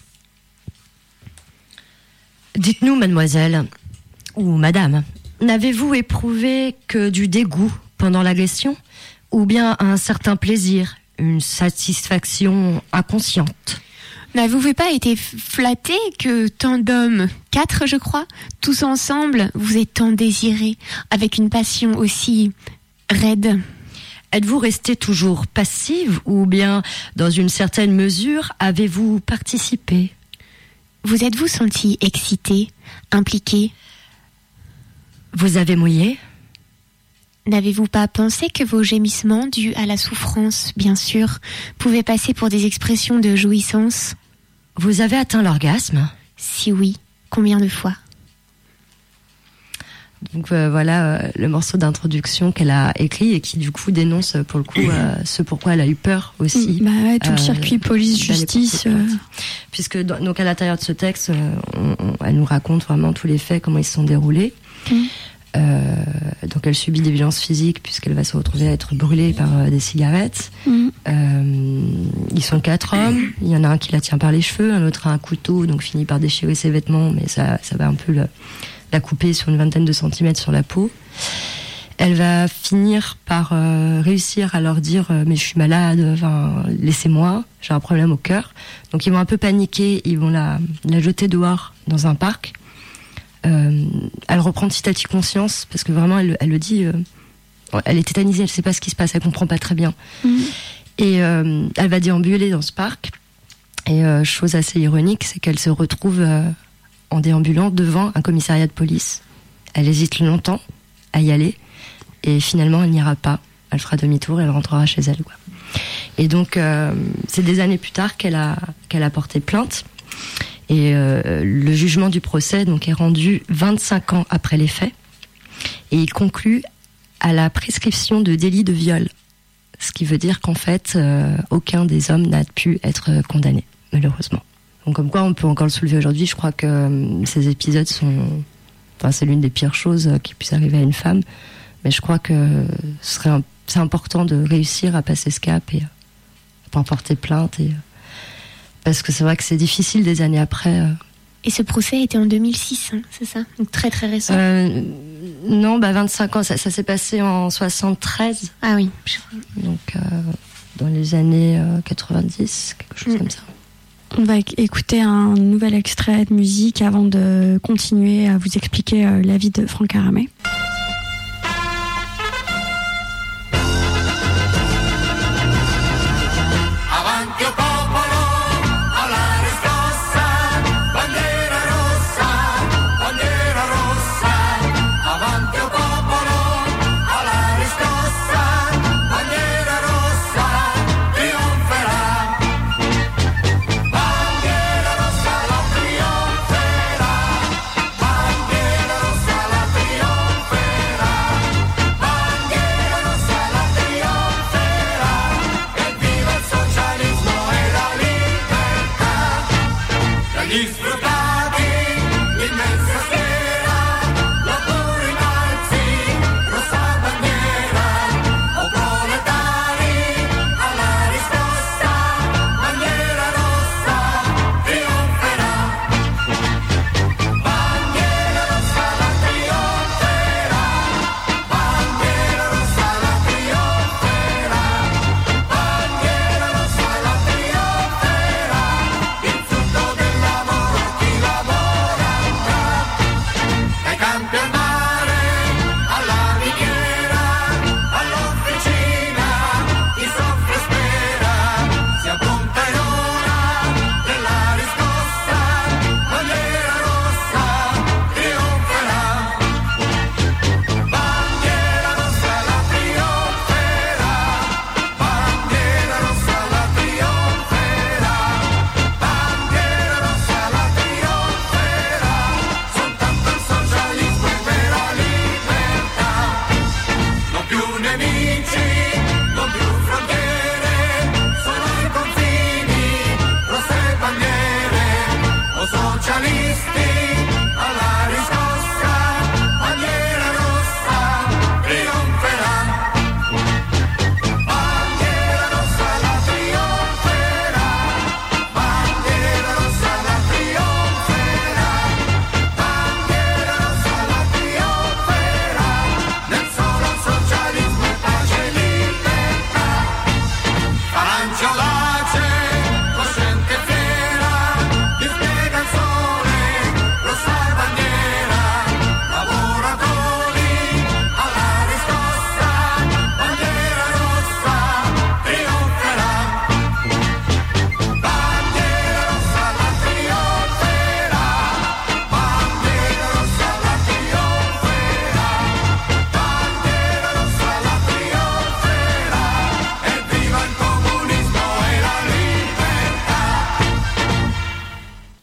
Dites-nous, mademoiselle, ou madame, n'avez-vous éprouvé que du dégoût pendant l'agression, ou bien un certain plaisir, une satisfaction inconsciente ? N'avez-vous pas été flatté que tant d'hommes, 4 je crois, tous ensemble, vous êtes tant désirés, avec une passion aussi raide? Êtes-vous restée toujours passive ou bien, dans une certaine mesure, avez-vous participé? Vous êtes-vous sentie excitée, impliquée? Vous avez mouillé? N'avez-vous pas pensé que vos gémissements, dus à la souffrance, bien sûr, pouvaient passer pour des expressions de jouissance? Vous avez atteint l'orgasme? Si oui, combien de fois? Donc voilà le morceau d'introduction qu'elle a écrit et qui du coup dénonce pour le coup ce pourquoi elle a eu peur aussi. Bah ouais, tout le circuit police-justice. Puisque donc à l'intérieur de ce texte, elle nous raconte vraiment tous les faits, comment ils se sont déroulés. Donc elle subit des violences physiques puisqu'elle va se retrouver à être brûlée par des cigarettes. Ils sont 4 hommes. Il y en a un qui la tient par les cheveux, un autre a un couteau, donc finit par déchirer ses vêtements, mais ça va un peu la couper sur une vingtaine de centimètres sur la peau. Elle va finir par réussir à leur dire mais je suis malade, enfin laissez-moi, j'ai un problème au cœur. Donc ils vont un peu paniquer, ils vont la jeter dehors dans un parc. Elle reprend petit à petit conscience parce que vraiment elle le dit, elle est tétanisée, elle sait pas ce qui se passe, elle comprend pas très bien. Et elle va déambuler dans ce parc. Et chose assez ironique, c'est qu'elle se retrouve en déambulant devant un commissariat de police. Elle hésite longtemps à y aller et finalement elle n'ira pas. Elle fera demi-tour et elle rentrera chez elle, quoi. Et donc c'est des années plus tard qu'elle a porté plainte. Et le jugement du procès donc est rendu 25 ans après les faits et il conclut à la prescription de délit de viol, ce qui veut dire qu'en fait aucun des hommes n'a pu être condamné, malheureusement. Donc comme quoi on peut encore le soulever aujourd'hui. Je crois que ces épisodes c'est l'une des pires choses qui puisse arriver à une femme, mais je crois que c'est important de réussir à passer ce cap et à porter plainte parce que c'est vrai que c'est difficile des années après. Et ce procès était en 2006, hein, c'est ça? Donc très très récent. Non, 25 ans, ça s'est passé en 73. Ah oui. Donc dans les années 90, quelque chose comme ça. On va écouter un nouvel extrait de musique avant de continuer à vous expliquer la vie de Franck Aramé. Bandiera rossa la trionferà,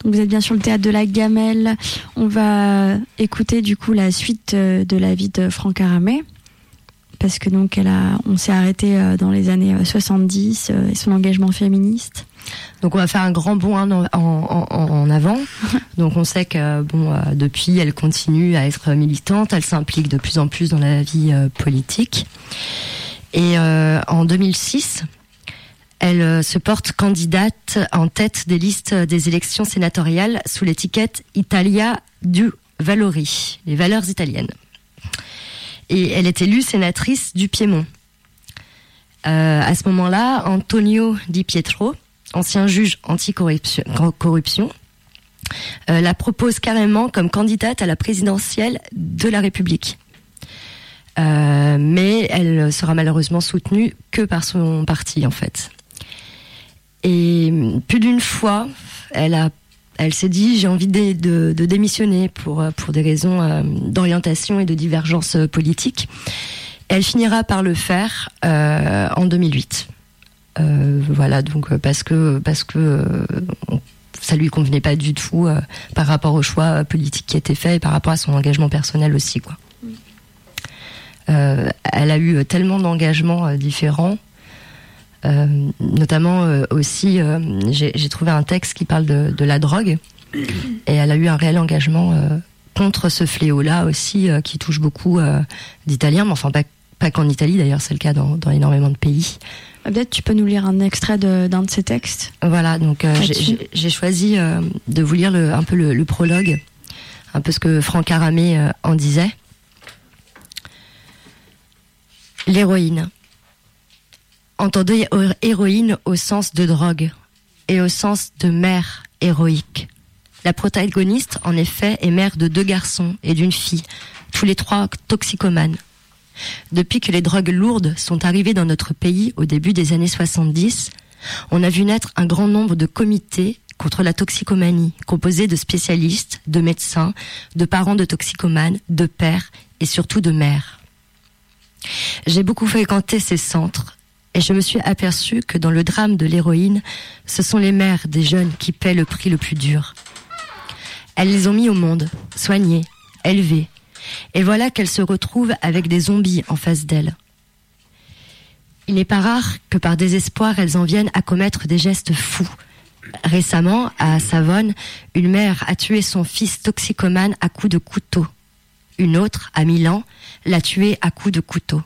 Vous êtes bien sur le théâtre de la Gamelle. On va écouter du coup la suite de la vie de Franck Aramé. Parce que donc on s'est arrêté dans les années 70 et son engagement féministe. Donc on va faire un grand bond en avant. Donc on sait que depuis elle continue à être militante, elle s'implique de plus en plus dans la vie politique. Et en 2006, elle se porte candidate en tête des listes des élections sénatoriales sous l'étiquette Italia du Valori, les valeurs italiennes. Et elle est élue sénatrice du Piémont. À ce moment-là, Antonio Di Pietro, ancien juge anti-corruption, la propose carrément comme candidate à la présidentielle de la République. Mais elle sera malheureusement soutenue que par son parti, en fait. Et plus d'une fois, elle s'est dit, j'ai envie de démissionner pour des raisons d'orientation et de divergence politique. Elle finira par le faire en 2008. Voilà, donc parce que ça lui convenait pas du tout par rapport au choix politique qui était fait et par rapport à son engagement personnel aussi, quoi. Elle a eu tellement d'engagements différents. Notamment aussi, j'ai trouvé un texte qui parle de la drogue, et elle a eu un réel engagement contre ce fléau-là aussi, qui touche beaucoup d'Italiens, mais enfin pas qu'en Italie d'ailleurs, c'est le cas dans énormément de pays. Peut-être tu peux nous lire un extrait d'un de ces textes. Voilà, donc j'ai choisi de vous lire un peu le prologue, un peu ce que Franck Aramé en disait. L'héroïne. Entendez héroïne au sens de drogue et au sens de mère héroïque. La protagoniste, en effet, est mère de 2 garçons et d'une fille, tous les 3 toxicomanes. Depuis que les drogues lourdes sont arrivées dans notre pays au début des années 70, on a vu naître un grand nombre de comités contre la toxicomanie, composés de spécialistes, de médecins, de parents de toxicomanes, de pères et surtout de mères. J'ai beaucoup fréquenté ces centres et je me suis aperçue que dans le drame de l'héroïne, ce sont les mères des jeunes qui paient le prix le plus dur. Elles les ont mis au monde, soignés, élevés, et voilà qu'elles se retrouvent avec des zombies en face d'elles. Il n'est pas rare que par désespoir, elles en viennent à commettre des gestes fous. Récemment, à Savone, une mère a tué son fils toxicomane à coups de couteau. Une autre, à Milan, l'a tué à coups de couteau.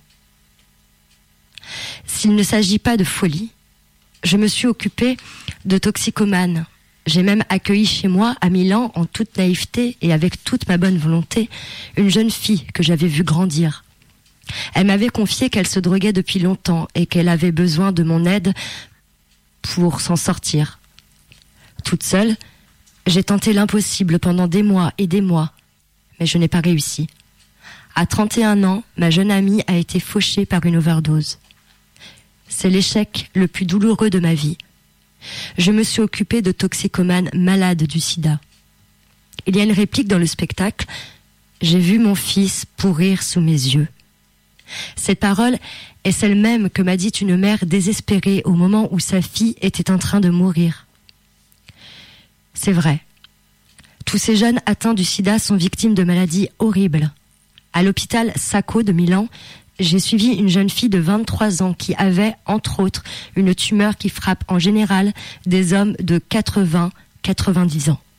S'il ne s'agit pas de folie, je me suis occupée de toxicomanes. J'ai même accueilli chez moi, à Milan, en toute naïveté et avec toute ma bonne volonté, une jeune fille que j'avais vue grandir. Elle m'avait confié qu'elle se droguait depuis longtemps et qu'elle avait besoin de mon aide pour s'en sortir. Toute seule, j'ai tenté l'impossible pendant des mois et des mois, mais je n'ai pas réussi. À 31 ans, ma jeune amie a été fauchée par une overdose. C'est l'échec le plus douloureux de ma vie. Je me suis occupée de toxicomanes malades du sida. Il y a une réplique dans le spectacle. J'ai vu mon fils pourrir sous mes yeux. Cette parole est celle même que m'a dit une mère désespérée au moment où sa fille était en train de mourir. C'est vrai. Tous ces jeunes atteints du sida sont victimes de maladies horribles. À l'hôpital Sacco de Milan, j'ai suivi une jeune fille de 23 ans qui avait, entre autres, une tumeur qui frappe en général des hommes de 80-90 ans.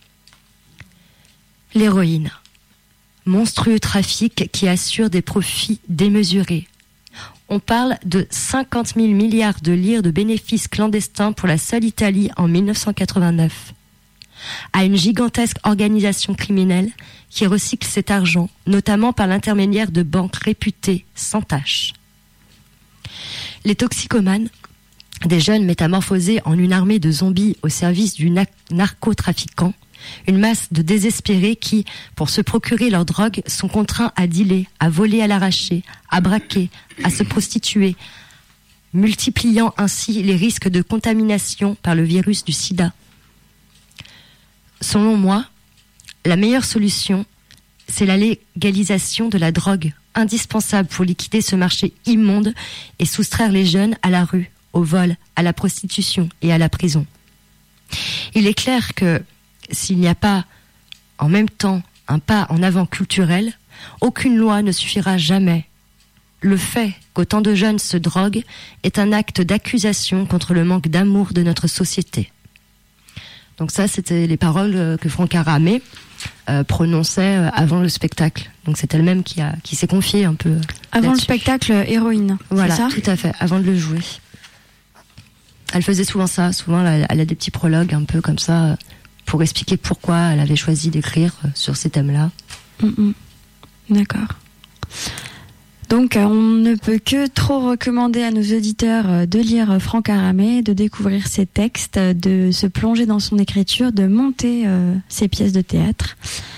L'héroïne. Monstrueux trafic qui assure des profits démesurés. On parle de 50 000 milliards de lire de bénéfices clandestins pour la seule Italie en 1989. À une gigantesque organisation criminelle qui recycle cet argent, notamment par l'intermédiaire de banques réputées sans tache. Les toxicomanes, des jeunes métamorphosés en une armée de zombies au service du narcotrafiquant, une masse de désespérés qui, pour se procurer leur drogue, sont contraints à dealer, à voler à l'arraché, à braquer, à se prostituer, multipliant ainsi les risques de contamination par le virus du sida. Selon moi, la meilleure solution, c'est la légalisation de la drogue, indispensable pour liquider ce marché immonde et soustraire les jeunes à la rue, au vol, à la prostitution et à la prison. Il est clair que s'il n'y a pas en même temps un pas en avant culturel, aucune loi ne suffira jamais. Le fait qu'autant de jeunes se droguent est un acte d'accusation contre le manque d'amour de notre société. Donc ça, c'était les paroles que Franck Aramé prononçait avant le spectacle. Donc c'est elle-même qui s'est confiée un peu avant là-dessus. Le spectacle Héroïne. Voilà, c'est ça tout à fait, avant de le jouer. Elle faisait souvent ça. Souvent, elle a des petits prologues un peu comme ça pour expliquer pourquoi elle avait choisi d'écrire sur ces thèmes-là. D'accord. Donc, on ne peut que trop recommander à nos auditeurs de lire Franck Aramé, de découvrir ses textes, de se plonger dans son écriture, de monter ses pièces de théâtre.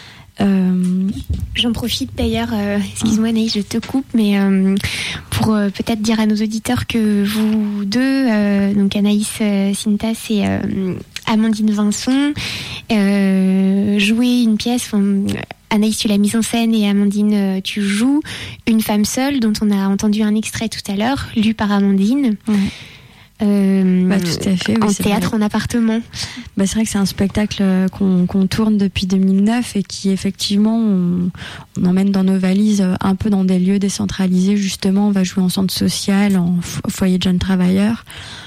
J'en profite d'ailleurs, excuse-moi Anaïs, je te coupe, mais pour peut-être dire à nos auditeurs que vous deux, donc Anaïs Sintas et Amandine Vincent, jouez une pièce... Anaïs, tu l'as mise en scène et Amandine, tu joues Une femme seule, dont on a entendu un extrait tout à l'heure, lu par Amandine. Tout à fait. Oui, en théâtre vrai. En appartement. C'est vrai que c'est un spectacle qu'on tourne depuis 2009 et qui effectivement on emmène dans nos valises un peu dans des lieux décentralisés. Justement, on va jouer en centre social, en foyer de jeunes travailleurs.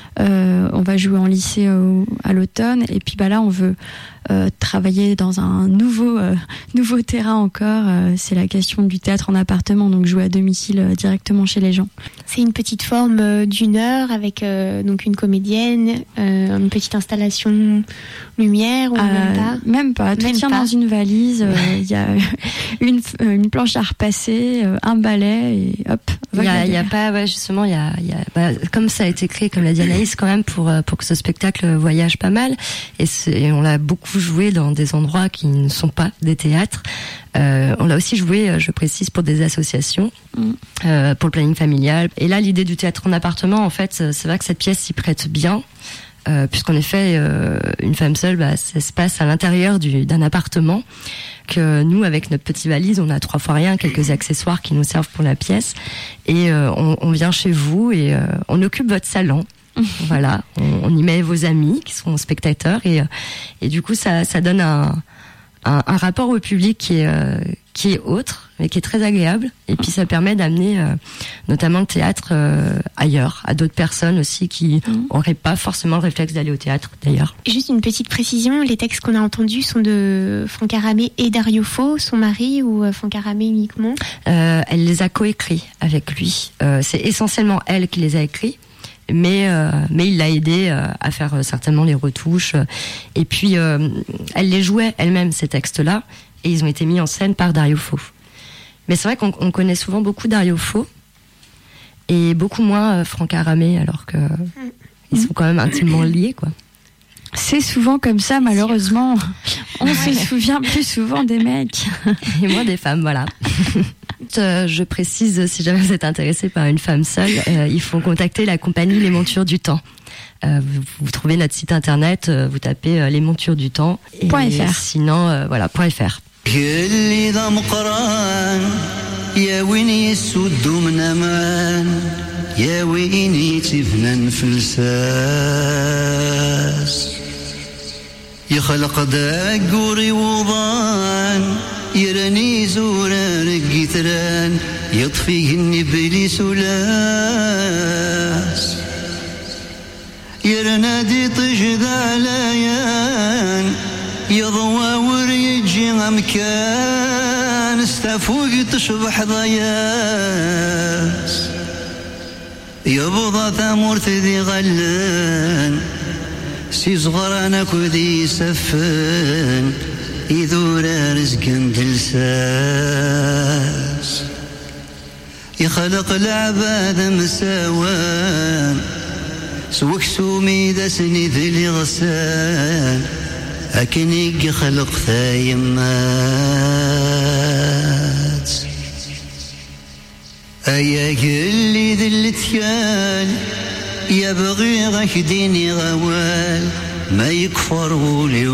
On va jouer en lycée à l'automne et puis là on veut travailler dans un nouveau terrain encore, c'est la question du théâtre en appartement, donc jouer à domicile directement chez les gens. C'est une petite forme d'1 heure avec donc une comédienne, une petite installation lumière ou même pas, tout tient dans une valise, il y a une planche à repasser, un balai et hop. Il y a pas, justement, comme ça a été créé, comme l'a dit Anaïs, quand même pour que ce spectacle voyage pas mal, et on l'a beaucoup joué dans des endroits qui ne sont pas des théâtres. On l'a aussi joué, je précise, pour des associations, pour le planning familial. Et là, l'idée du théâtre en appartement, en fait, c'est vrai que cette pièce s'y prête bien. Puisqu'en effet, Une femme seule, ça se passe à l'intérieur d'un appartement, que nous, avec notre petite valise, on a 3 fois rien, quelques accessoires qui nous servent pour la pièce, et on vient chez vous et on occupe votre salon. Voilà, on y met vos amis qui sont spectateurs, et du coup ça donne un rapport au public qui est autre, mais qui est très agréable. Et puis ça permet d'amener notamment le théâtre ailleurs, à d'autres personnes aussi qui n'auraient pas forcément le réflexe d'aller au théâtre d'ailleurs. Juste une petite précision, les textes qu'on a entendus sont de Franck Aramé et Dario Fo, son mari, ou Franck Aramé uniquement? Elle les a coécrits avec lui. C'est essentiellement elle qui les a écrits. Mais il l'a aidé à faire certainement les retouches. Et puis, elle les jouait elle-même, ces textes-là, et ils ont été mis en scène par Dario Fo. Mais c'est vrai qu'on connaît souvent beaucoup Dario Fo, et beaucoup moins Franck Aramé, alors que ils sont quand même intimement liés, quoi. C'est souvent comme ça, malheureusement. On se souvient plus souvent des mecs. Et moins des femmes, voilà. Je précise, si jamais vous êtes intéressé par Une femme seule, il faut contacter la compagnie Les Montures du Temps. Vous trouvez notre site internet, vous tapez Les Montures du Temps. Et .fr. Sinon, voilà, .fr. يخلق داقوري وضان يراني زوران قيثران يطفيهن بليس ولاس يرنادي طجذا ليان يضوى وريجي مكان استفوق تصبح ضياس يبضى ثمور ذي غلان سي صغرانا كودي سفن يذور رزق دلساس يخلق العباد مساوان سوك سومي ذا سني ذي غسان أكن يخلق ثايمات أيا اللي ذلتيان يبغي غشديني غوال ما يكفر ولي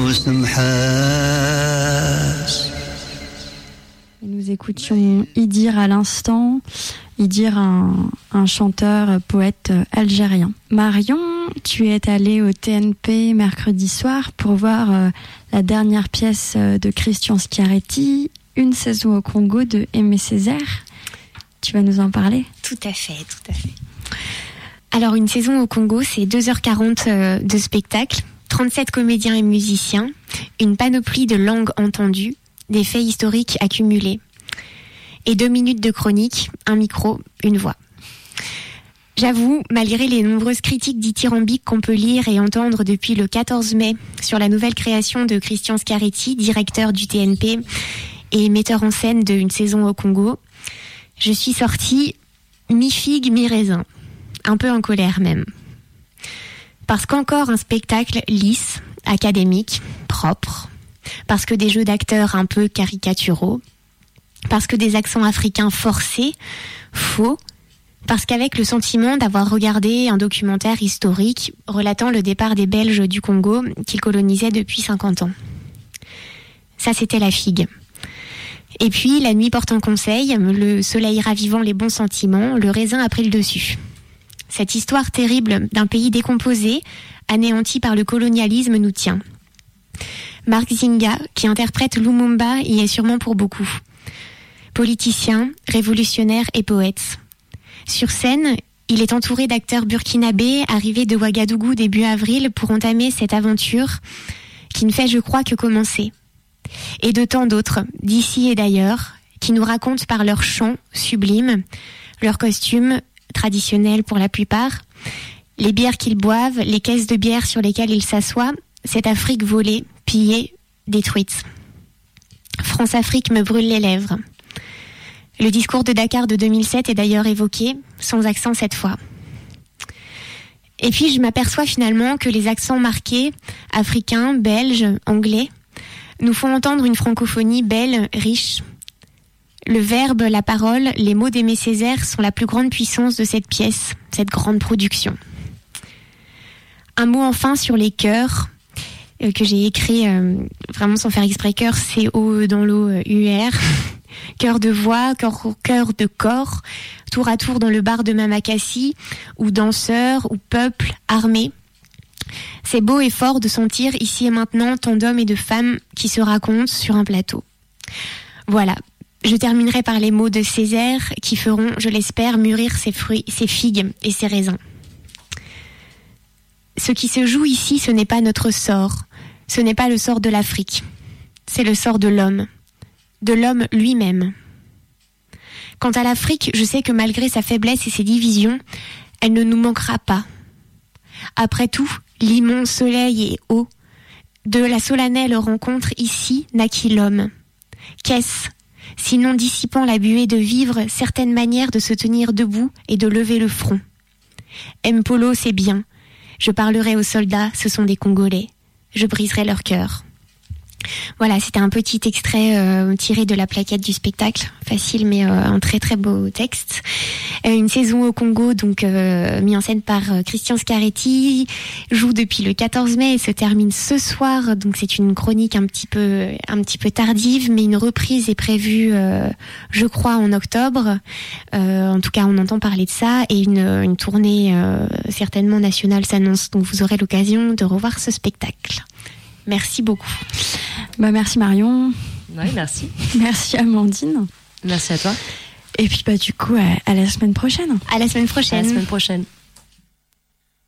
وسمحاس. Nous écoutions Idir à l'instant. Idir, un chanteur, poète algérien. Marion, tu es allé au TNP mercredi soir pour voir la dernière pièce de Christian Schiaretti, Une saison au Congo de Aimé Césaire. Tu vas nous en parler ? Tout à fait. Alors, Une saison au Congo, c'est 2h40 de spectacle, 37 comédiens et musiciens, une panoplie de langues entendues, des faits historiques accumulés. Et 2 minutes de chronique, un micro, une voix. J'avoue, malgré les nombreuses critiques dithyrambiques qu'on peut lire et entendre depuis le 14 mai sur la nouvelle création de Christian Schiaretti, directeur du TNP et metteur en scène de Une saison au Congo, je suis sortie mi-figue, mi-raisin, un peu en colère même. Parce qu'encore un spectacle lisse, académique, propre, parce que des jeux d'acteurs un peu caricaturaux, parce que des accents africains forcés, faux, parce qu'avec le sentiment d'avoir regardé un documentaire historique relatant le départ des Belges du Congo qu'ils colonisaient depuis 50 ans. Ça, c'était la figue. Et puis, la nuit portant conseil, le soleil ravivant les bons sentiments, le raisin a pris le dessus. Cette histoire terrible d'un pays décomposé, anéanti par le colonialisme, nous tient. Marc Zinga, qui interprète Lumumba, y est sûrement pour beaucoup. Politicien, révolutionnaire et poète. Sur scène, il est entouré d'acteurs burkinabés arrivés de Ouagadougou début avril pour entamer cette aventure qui ne fait, je crois, que commencer. Et de tant d'autres, d'ici et d'ailleurs, qui nous racontent par leurs chants sublimes, leurs costumes traditionnels pour la plupart, les bières qu'ils boivent, les caisses de bière sur lesquelles ils s'assoient, cette Afrique volée, pillée, détruite. France-Afrique me brûle les lèvres. Le discours de Dakar de 2007 est d'ailleurs évoqué, sans accent cette fois. Et puis je m'aperçois finalement que les accents marqués, africains, belges, anglais, nous font entendre une francophonie belle, riche. Le verbe, la parole, les mots d'Aimé Césaire sont la plus grande puissance de cette pièce, cette grande production. Un mot enfin sur les chœurs, que j'ai écrit vraiment sans faire exprès, chœur, C-O dans l'eau, U-R. Chœur de voix, chœur de corps, tour à tour dans le bar de Mamakassi, ou danseurs, ou peuple, armés. C'est beau et fort de sentir ici et maintenant tant d'hommes et de femmes qui se racontent sur un plateau. Voilà, je terminerai par les mots de Césaire qui feront, je l'espère, mûrir ses fruits, ses figues et ses raisins. Ce qui se joue ici, ce n'est pas notre sort, ce n'est pas le sort de l'Afrique, c'est le sort de l'homme lui-même. Quant à l'Afrique, je sais que malgré sa faiblesse et ses divisions, elle ne nous manquera pas. Après tout, l'immense soleil est haut. De la solennelle rencontre ici naquit l'homme. Qu'est-ce, sinon dissipant la buée de vivre, certaines manières de se tenir debout et de lever le front. Mpolo, c'est bien. Je parlerai aux soldats, ce sont des Congolais. Je briserai leur cœur. Voilà, c'était un petit extrait tiré de la plaquette du spectacle, facile mais un très très beau texte. Une saison au Congo, donc mis en scène par Christian Schiaretti, joue depuis le 14 mai et se termine ce soir. Donc c'est une chronique un petit peu tardive, mais une reprise est prévue, je crois, en octobre. En tout cas, on entend parler de ça et une tournée certainement nationale s'annonce. Donc vous aurez l'occasion de revoir ce spectacle. Merci beaucoup. Merci Marion. Oui, merci. Merci Amandine. Merci à toi. Et puis du coup, à la semaine prochaine. À la semaine prochaine. À la semaine prochaine.